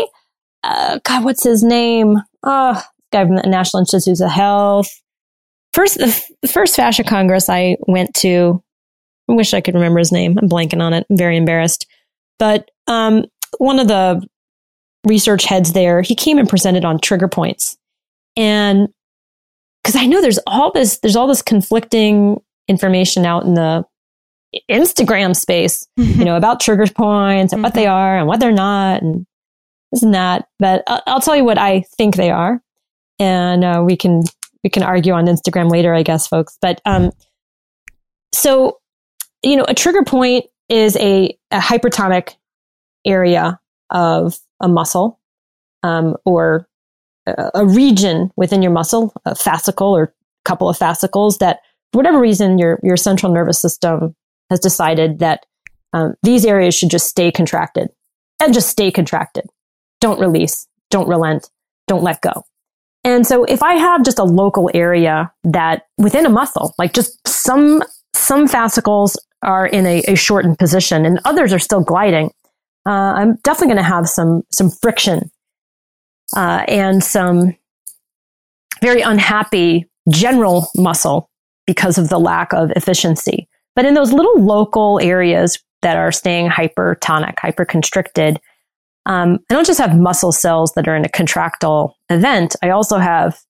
S3: God, what's his name? Guy from the National Institutes of Health. The first fascia congress I went to, I wish I could remember his name. I'm blanking on it. I'm very embarrassed. But one of the research heads there, he came and presented on trigger points. And because I know there's all this conflicting information out in the Instagram space, about trigger points and what they are and what they're not and this and that. But I'll tell you what I think they are. And we can argue on Instagram later, I guess, folks. But so a trigger point is a hypertonic area of a muscle, or a region within your muscle, a fascicle or a couple of fascicles that, for whatever reason, your central nervous system has decided that these areas should just stay contracted and just stay contracted. Don't release, don't relent, don't let go. And so if I have just a local area that within a muscle, like just some fascicles are in a shortened position and others are still gliding, I'm definitely going to have some friction and some very unhappy general muscle because of the lack of efficiency. But in those little local areas that are staying hypertonic, hyperconstricted, I don't just have muscle cells that are in a contractile event. I also have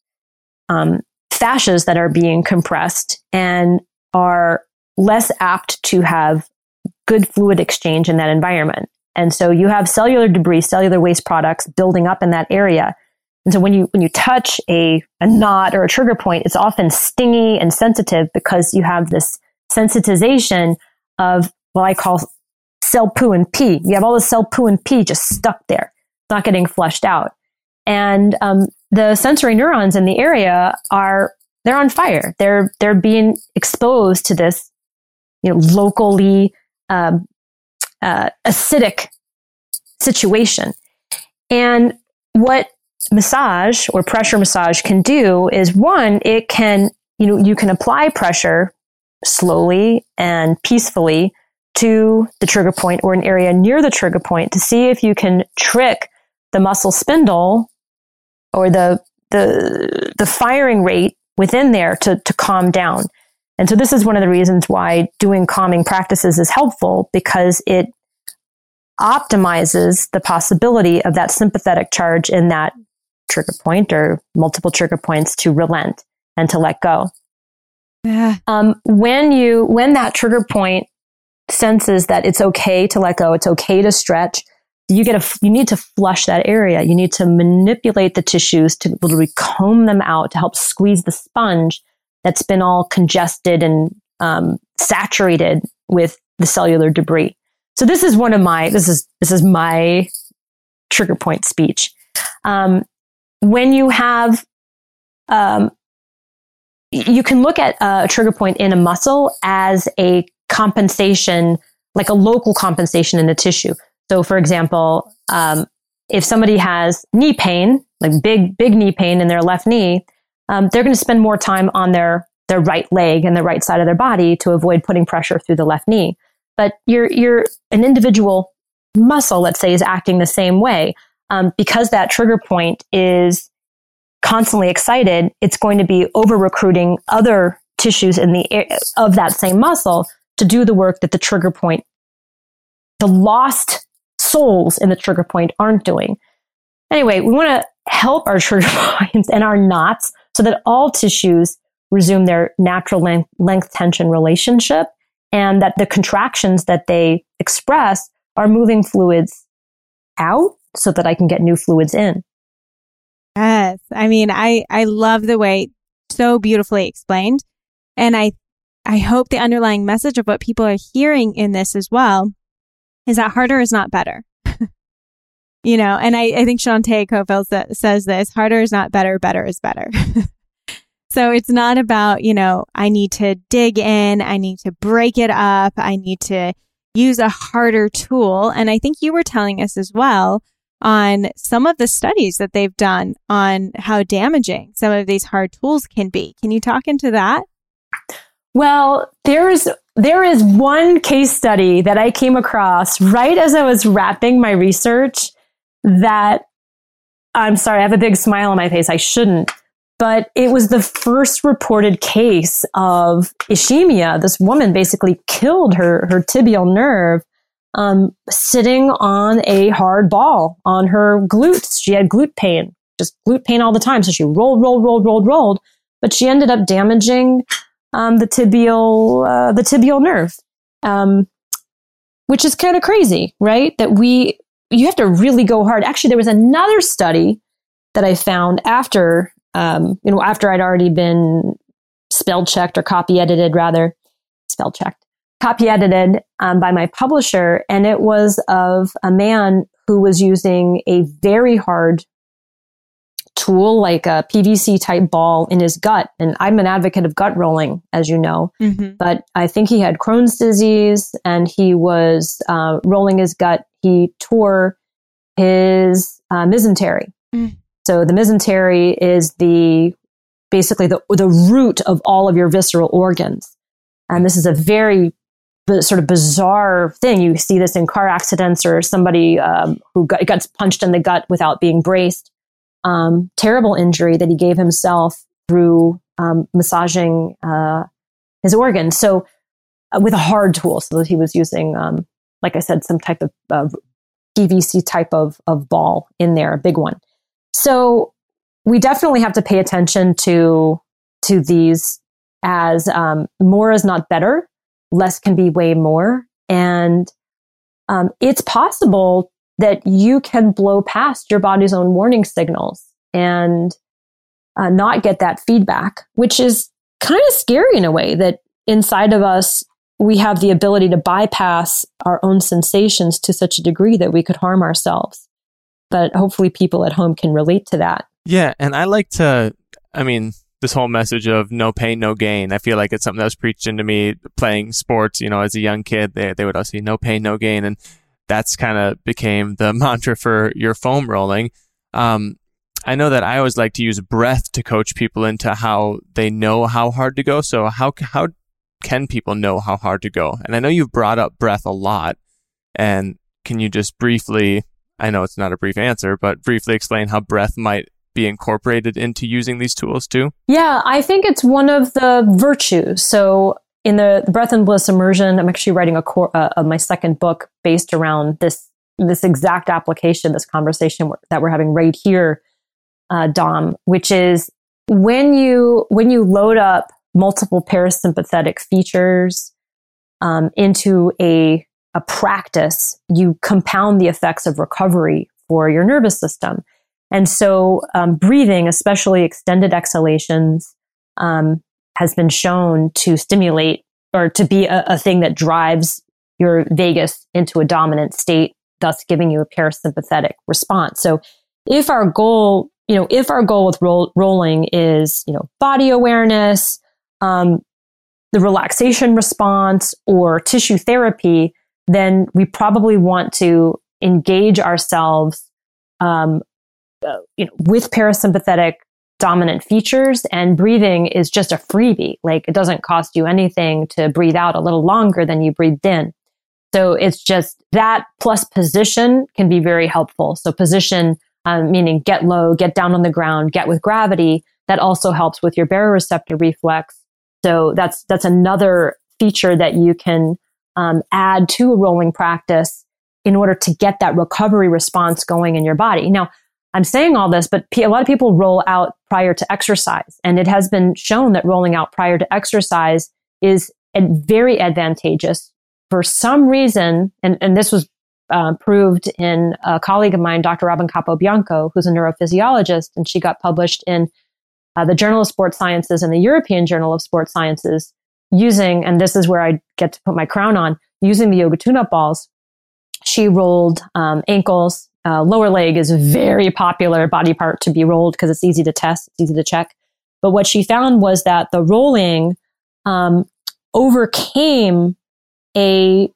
S3: fascias that are being compressed and are less apt to have good fluid exchange in that environment. And so you have cellular debris, cellular waste products building up in that area. And so when you touch a knot or a trigger point, it's often stingy and sensitive because you have this sensitization of what I call cell poo and pee. You have all the cell poo and pee just stuck there, not getting flushed out. And the sensory neurons in the area they're on fire. They're being exposed to this, locally acidic situation. And what massage or pressure massage can do is, one, it can, you can apply pressure slowly and peacefully to the trigger point or an area near the trigger point to see if you can trick the muscle spindle or the firing rate within there to calm down. And so this is one of the reasons why doing calming practices is helpful, because it optimizes the possibility of that sympathetic charge in that trigger point or multiple trigger points to relent and to let go.
S1: Yeah.
S3: When that trigger point senses that it's okay to let go, it's okay to stretch, you need to flush that area. You need to manipulate the tissues to literally comb them out to help squeeze the sponge that's been all congested and saturated with the cellular debris. So this is this is my trigger point speech. When you have, you can look at a trigger point in a muscle as a compensation, like a local compensation in the tissue. So for example, if somebody has knee pain, like big knee pain in their left knee, they're going to spend more time on their right leg and the right side of their body to avoid putting pressure through the left knee. But an individual muscle, let's say, is acting the same way. Because that trigger point is constantly excited, it's going to be over-recruiting other tissues of that same muscle to do the work that the trigger point, the lost souls in the trigger point, aren't doing. Anyway, we want to help our trigger points and our knots so that all tissues resume their natural length tension relationship, and that the contractions that they express are moving fluids out so that I can get new fluids in.
S1: Yes. I mean, I love the way, so beautifully explained. And I hope the underlying message of what people are hearing in this as well is that harder is not better. And I think Shaunti Cofield says this: harder is not better, better is better. So it's not about, I need to dig in, I need to break it up, I need to use a harder tool. And I think you were telling us as well on some of the studies that they've done on how damaging some of these hard tools can be. Can you talk into that?
S3: Well, there is one case study that I came across right as I was wrapping my research that, I'm sorry, I have a big smile on my face. I shouldn't. But it was the first reported case of ischemia. This woman basically killed her tibial nerve sitting on a hard ball on her glutes. She had glute pain, just glute pain all the time. So she rolled, but she ended up damaging the tibial nerve, which is kind of crazy, right? That you have to really go hard. Actually, there was another study that I found after I'd already been spell checked or copy edited by my publisher. And it was of a man who was using a very hard tool, like a PVC type ball, in his gut. And I'm an advocate of gut rolling, as you know, but I think he had Crohn's disease and he was rolling his gut. He tore his mesentery. So the mesentery is basically the root of all of your visceral organs. And this is a very sort of bizarre thing. You see this in car accidents or somebody who gets punched in the gut without being braced. Terrible injury that he gave himself through massaging his organs. So with a hard tool, so that he was using, like I said, some type of PVC type of ball in there, a big one. So we definitely have to pay attention to these as more is not better. Less can be way more. And it's possible that you can blow past your body's own warning signals and not get that feedback, which is kind of scary in a way, that inside of us, we have the ability to bypass our own sensations to such a degree that we could harm ourselves. But hopefully people at home can relate to that.
S2: Yeah. And I like to, this whole message of no pain, no gain. I feel like it's something that was preached into me playing sports, as a young kid. They would always say no pain, no gain. And that's kind of became the mantra for your foam rolling. I know that I always like to use breath to coach people into how they know how hard to go. So how can people know how hard to go? And I know you've brought up breath a lot. And can you just briefly, I know it's not a brief answer, but briefly explain how breath might be incorporated into using these tools too?
S3: Yeah, I think it's one of the virtues. So in the Breath and Bliss Immersion, I'm actually writing my second book based around this exact application, this conversation that we're having right here, Dom, which is when you load up multiple parasympathetic features into a practice, you compound the effects of recovery for your nervous system. And so breathing, especially extended exhalations, has been shown to stimulate or to be a thing that drives your vagus into a dominant state, thus giving you a parasympathetic response. So if our goal with rolling is, body awareness, the relaxation response, or tissue therapy, then we probably want to engage ourselves, with parasympathetic dominant features, and breathing is just a freebie. Like, it doesn't cost you anything to breathe out a little longer than you breathed in. So it's just that plus position can be very helpful. So position, meaning get low, get down on the ground, get with gravity. That also helps with your baroreceptor reflex. So that's another feature that you can add to a rolling practice in order to get that recovery response going in your body. Now, I'm saying all this, but a lot of people roll out prior to exercise. And it has been shown that rolling out prior to exercise is very advantageous. For some reason, and this was proved in a colleague of mine, Dr. Robin Capobianco, who's a neurophysiologist, and she got published in the Journal of Sports Sciences and the European Journal of Sports Sciences using, and this is where I get to put my crown on, using the yoga tune-up balls. She rolled ankles. Lower leg is a very popular body part to be rolled because it's easy to test, it's easy to check. But what she found was that the rolling overcame the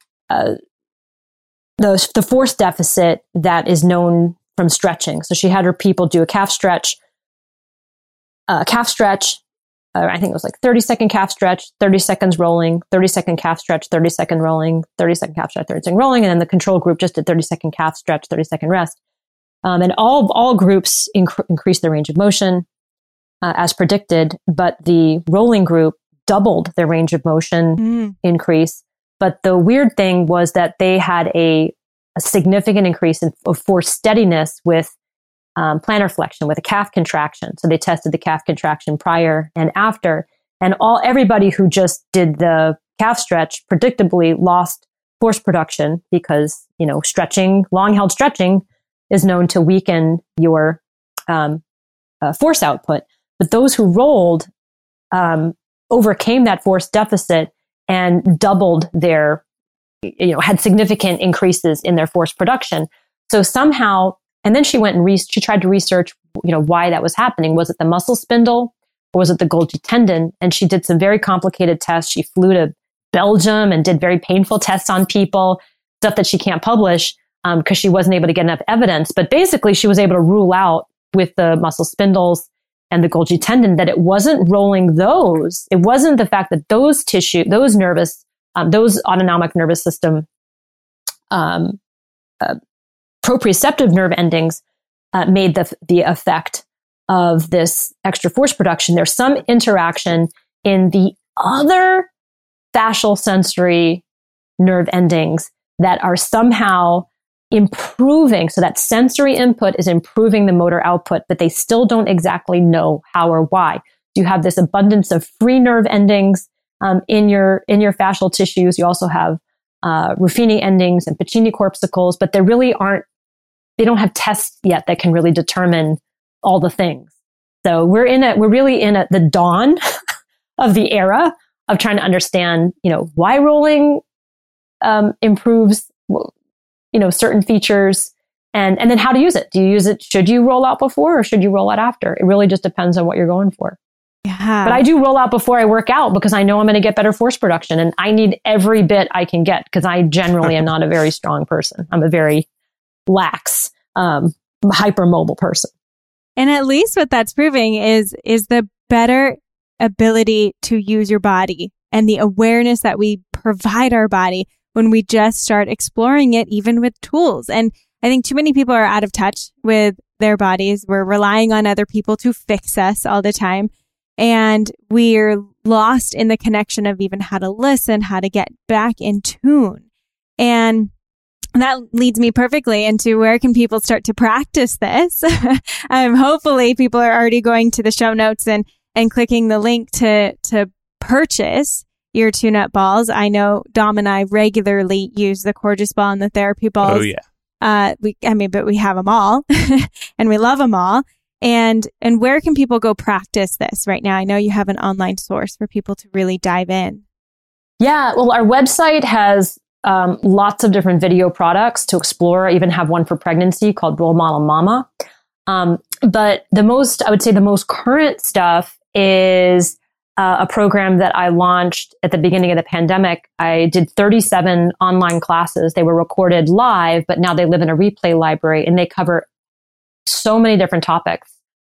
S3: force deficit that is known from stretching. So she had her people do a calf stretch. I think it was like 30-second calf stretch, 30 seconds rolling, 30-second calf stretch, 30-second rolling, 30-second calf stretch, 30-second rolling. And then the control group just did 30-second calf stretch, 30-second rest. And all groups increased their range of motion as predicted, but the rolling group doubled their range of motion increase. But the weird thing was that they had a significant increase of force steadiness with plantar flexion, with a calf contraction. So they tested the calf contraction prior and after, and everybody who just did the calf stretch predictably lost force production because, stretching, long held stretching is known to weaken your force output. But those who rolled overcame that force deficit and doubled their, had significant increases in their force production. So somehow, and then she went and she tried to research, why that was happening. Was it the muscle spindle or was it the Golgi tendon? And she did some very complicated tests. She flew to Belgium and did very painful tests on people, stuff that she can't publish because she wasn't able to get enough evidence. But basically, she was able to rule out with the muscle spindles and the Golgi tendon that it wasn't rolling those. It wasn't the fact that those autonomic nervous system proprioceptive nerve endings made the effect of this extra force production. There's some interaction in the other fascial sensory nerve endings that are somehow improving. So that sensory input is improving the motor output, but they still don't exactly know how or why. You have this abundance of free nerve endings in your fascial tissues. You also have Ruffini endings and Pacini corpuscles, but they don't have tests yet that can really determine all the things. So we're really in the dawn of the era of trying to understand, why rolling improves, certain features and then how to use it. Do you use it? Should you roll out before or should you roll out after? It really just depends on what you're going for.
S1: Yeah.
S3: But I do roll out before I work out because I know I'm going to get better force production and I need every bit I can get because I generally am not a very strong person. I'm a very lax, hypermobile person.
S1: And at least what that's proving is the better ability to use your body and the awareness that we provide our body when we just start exploring it, even with tools. And I think too many people are out of touch with their bodies. We're relying on other people to fix us all the time. And we're lost in the connection of even how to listen, how to get back in tune. And that leads me perfectly into where can people start to practice this? Hopefully people are already going to the show notes and clicking the link to purchase your tune-up balls. I know Dom and I regularly use the Coregeous ball and the therapy balls.
S2: Oh, yeah.
S1: But we have them all and we love them all. And where can people go practice this right now? I know you have an online source for people to really dive in.
S3: Yeah, well, our website has lots of different video products to explore. I even have one for pregnancy called Role Model Mama. But I would say the most current stuff is a program that I launched at the beginning of the pandemic. I did 37 online classes. They were recorded live, but now they live in a replay library, and they cover so many different topics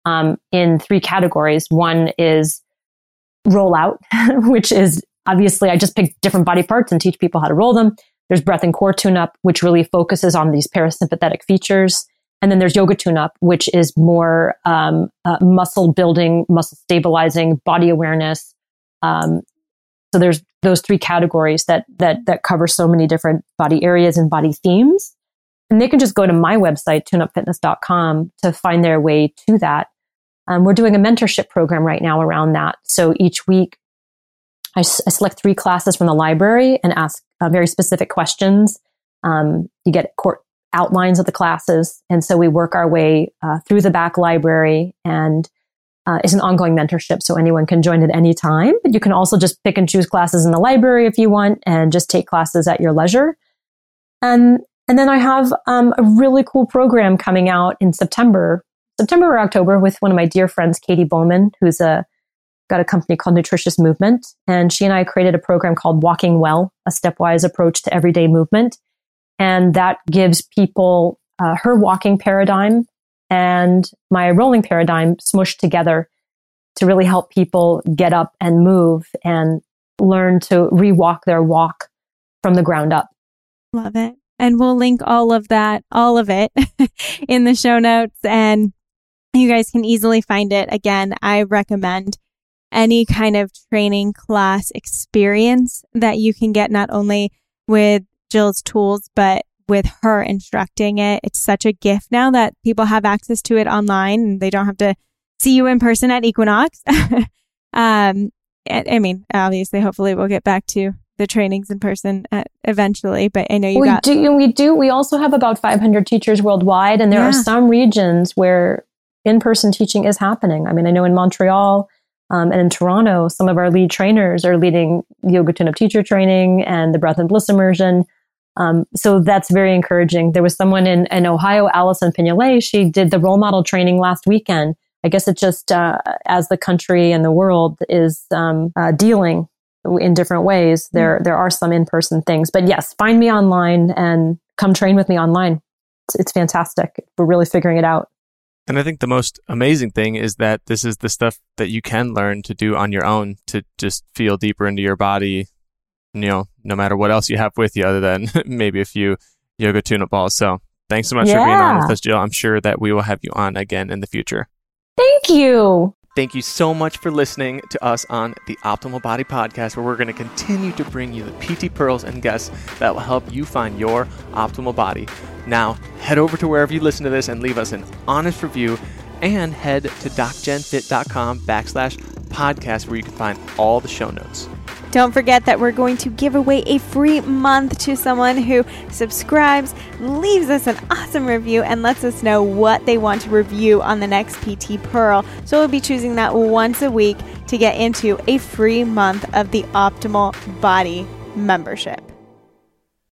S3: in 3 categories. One is rollout, which is obviously I just pick different body parts and teach people how to roll them. There's breath and core tune-up, which really focuses on these parasympathetic features. And then there's yoga tune-up, which is more muscle building, muscle stabilizing, body awareness. So there's those 3 categories that cover so many different body areas and body themes. And they can just go to my website, tuneupfitness.com, to find their way to that. We're doing a mentorship program right now around that. So each week, I select 3 classes from the library and ask very specific questions. You get outlines of the classes. And so we work our way through the back library, and it's an ongoing mentorship. So anyone can join at any time, but you can also just pick and choose classes in the library if you want, and just take classes at your leisure. And then I have a really cool program coming out in September or October with one of my dear friends, Katie Bowman, who's got a company called Nutritious Movement. And she and I created a program called Walking Well, a stepwise approach to everyday movement. And that gives people her walking paradigm and my rolling paradigm smushed together to really help people get up and move and learn to re-walk their walk from the ground up.
S1: Love it. And we'll link all of it in the show notes, and you guys can easily find it. Again, I recommend any kind of training class experience that you can get, not only with Jill's tools, but with her instructing it. It's such a gift now that people have access to it online and they don't have to see you in person at Equinox. I mean, obviously, hopefully we'll get back to the trainings in person eventually, but I know we also have about 500 teachers worldwide, and there are some regions where in-person teaching is happening. I mean, I know in Montreal and in Toronto, some of our lead trainers are leading yoga tune-up teacher training and the breath and bliss immersion. So that's very encouraging. There was someone in Ohio, Allison Pignolet, she did the role model training last weekend. I guess it just, as the country and the world is dealing in different ways, there are some in-person things. But yes, find me online and come train with me online. It's fantastic. We're really figuring it out.
S2: And I think the most amazing thing is that this is the stuff that you can learn to do on your own to just feel deeper into your body, no matter what else you have with you other than maybe a few yoga tune-up balls. So thanks so much for being on with us, Jill. I'm sure that we will have you on again in the future.
S3: Thank you.
S2: Thank you so much for listening to us on the Optimal Body Podcast, where we're going to continue to bring you the PT pearls and guests that will help you find your optimal body. Now, head over to wherever you listen to this and leave us an honest review, and head to docgenfit.com/podcast, where you can find all the show notes.
S1: Don't forget that we're going to give away a free month to someone who subscribes, leaves us an awesome review, and lets us know what they want to review on the next PT Pearl. So we'll be choosing that once a week to get into a free month of the Optimal Body membership.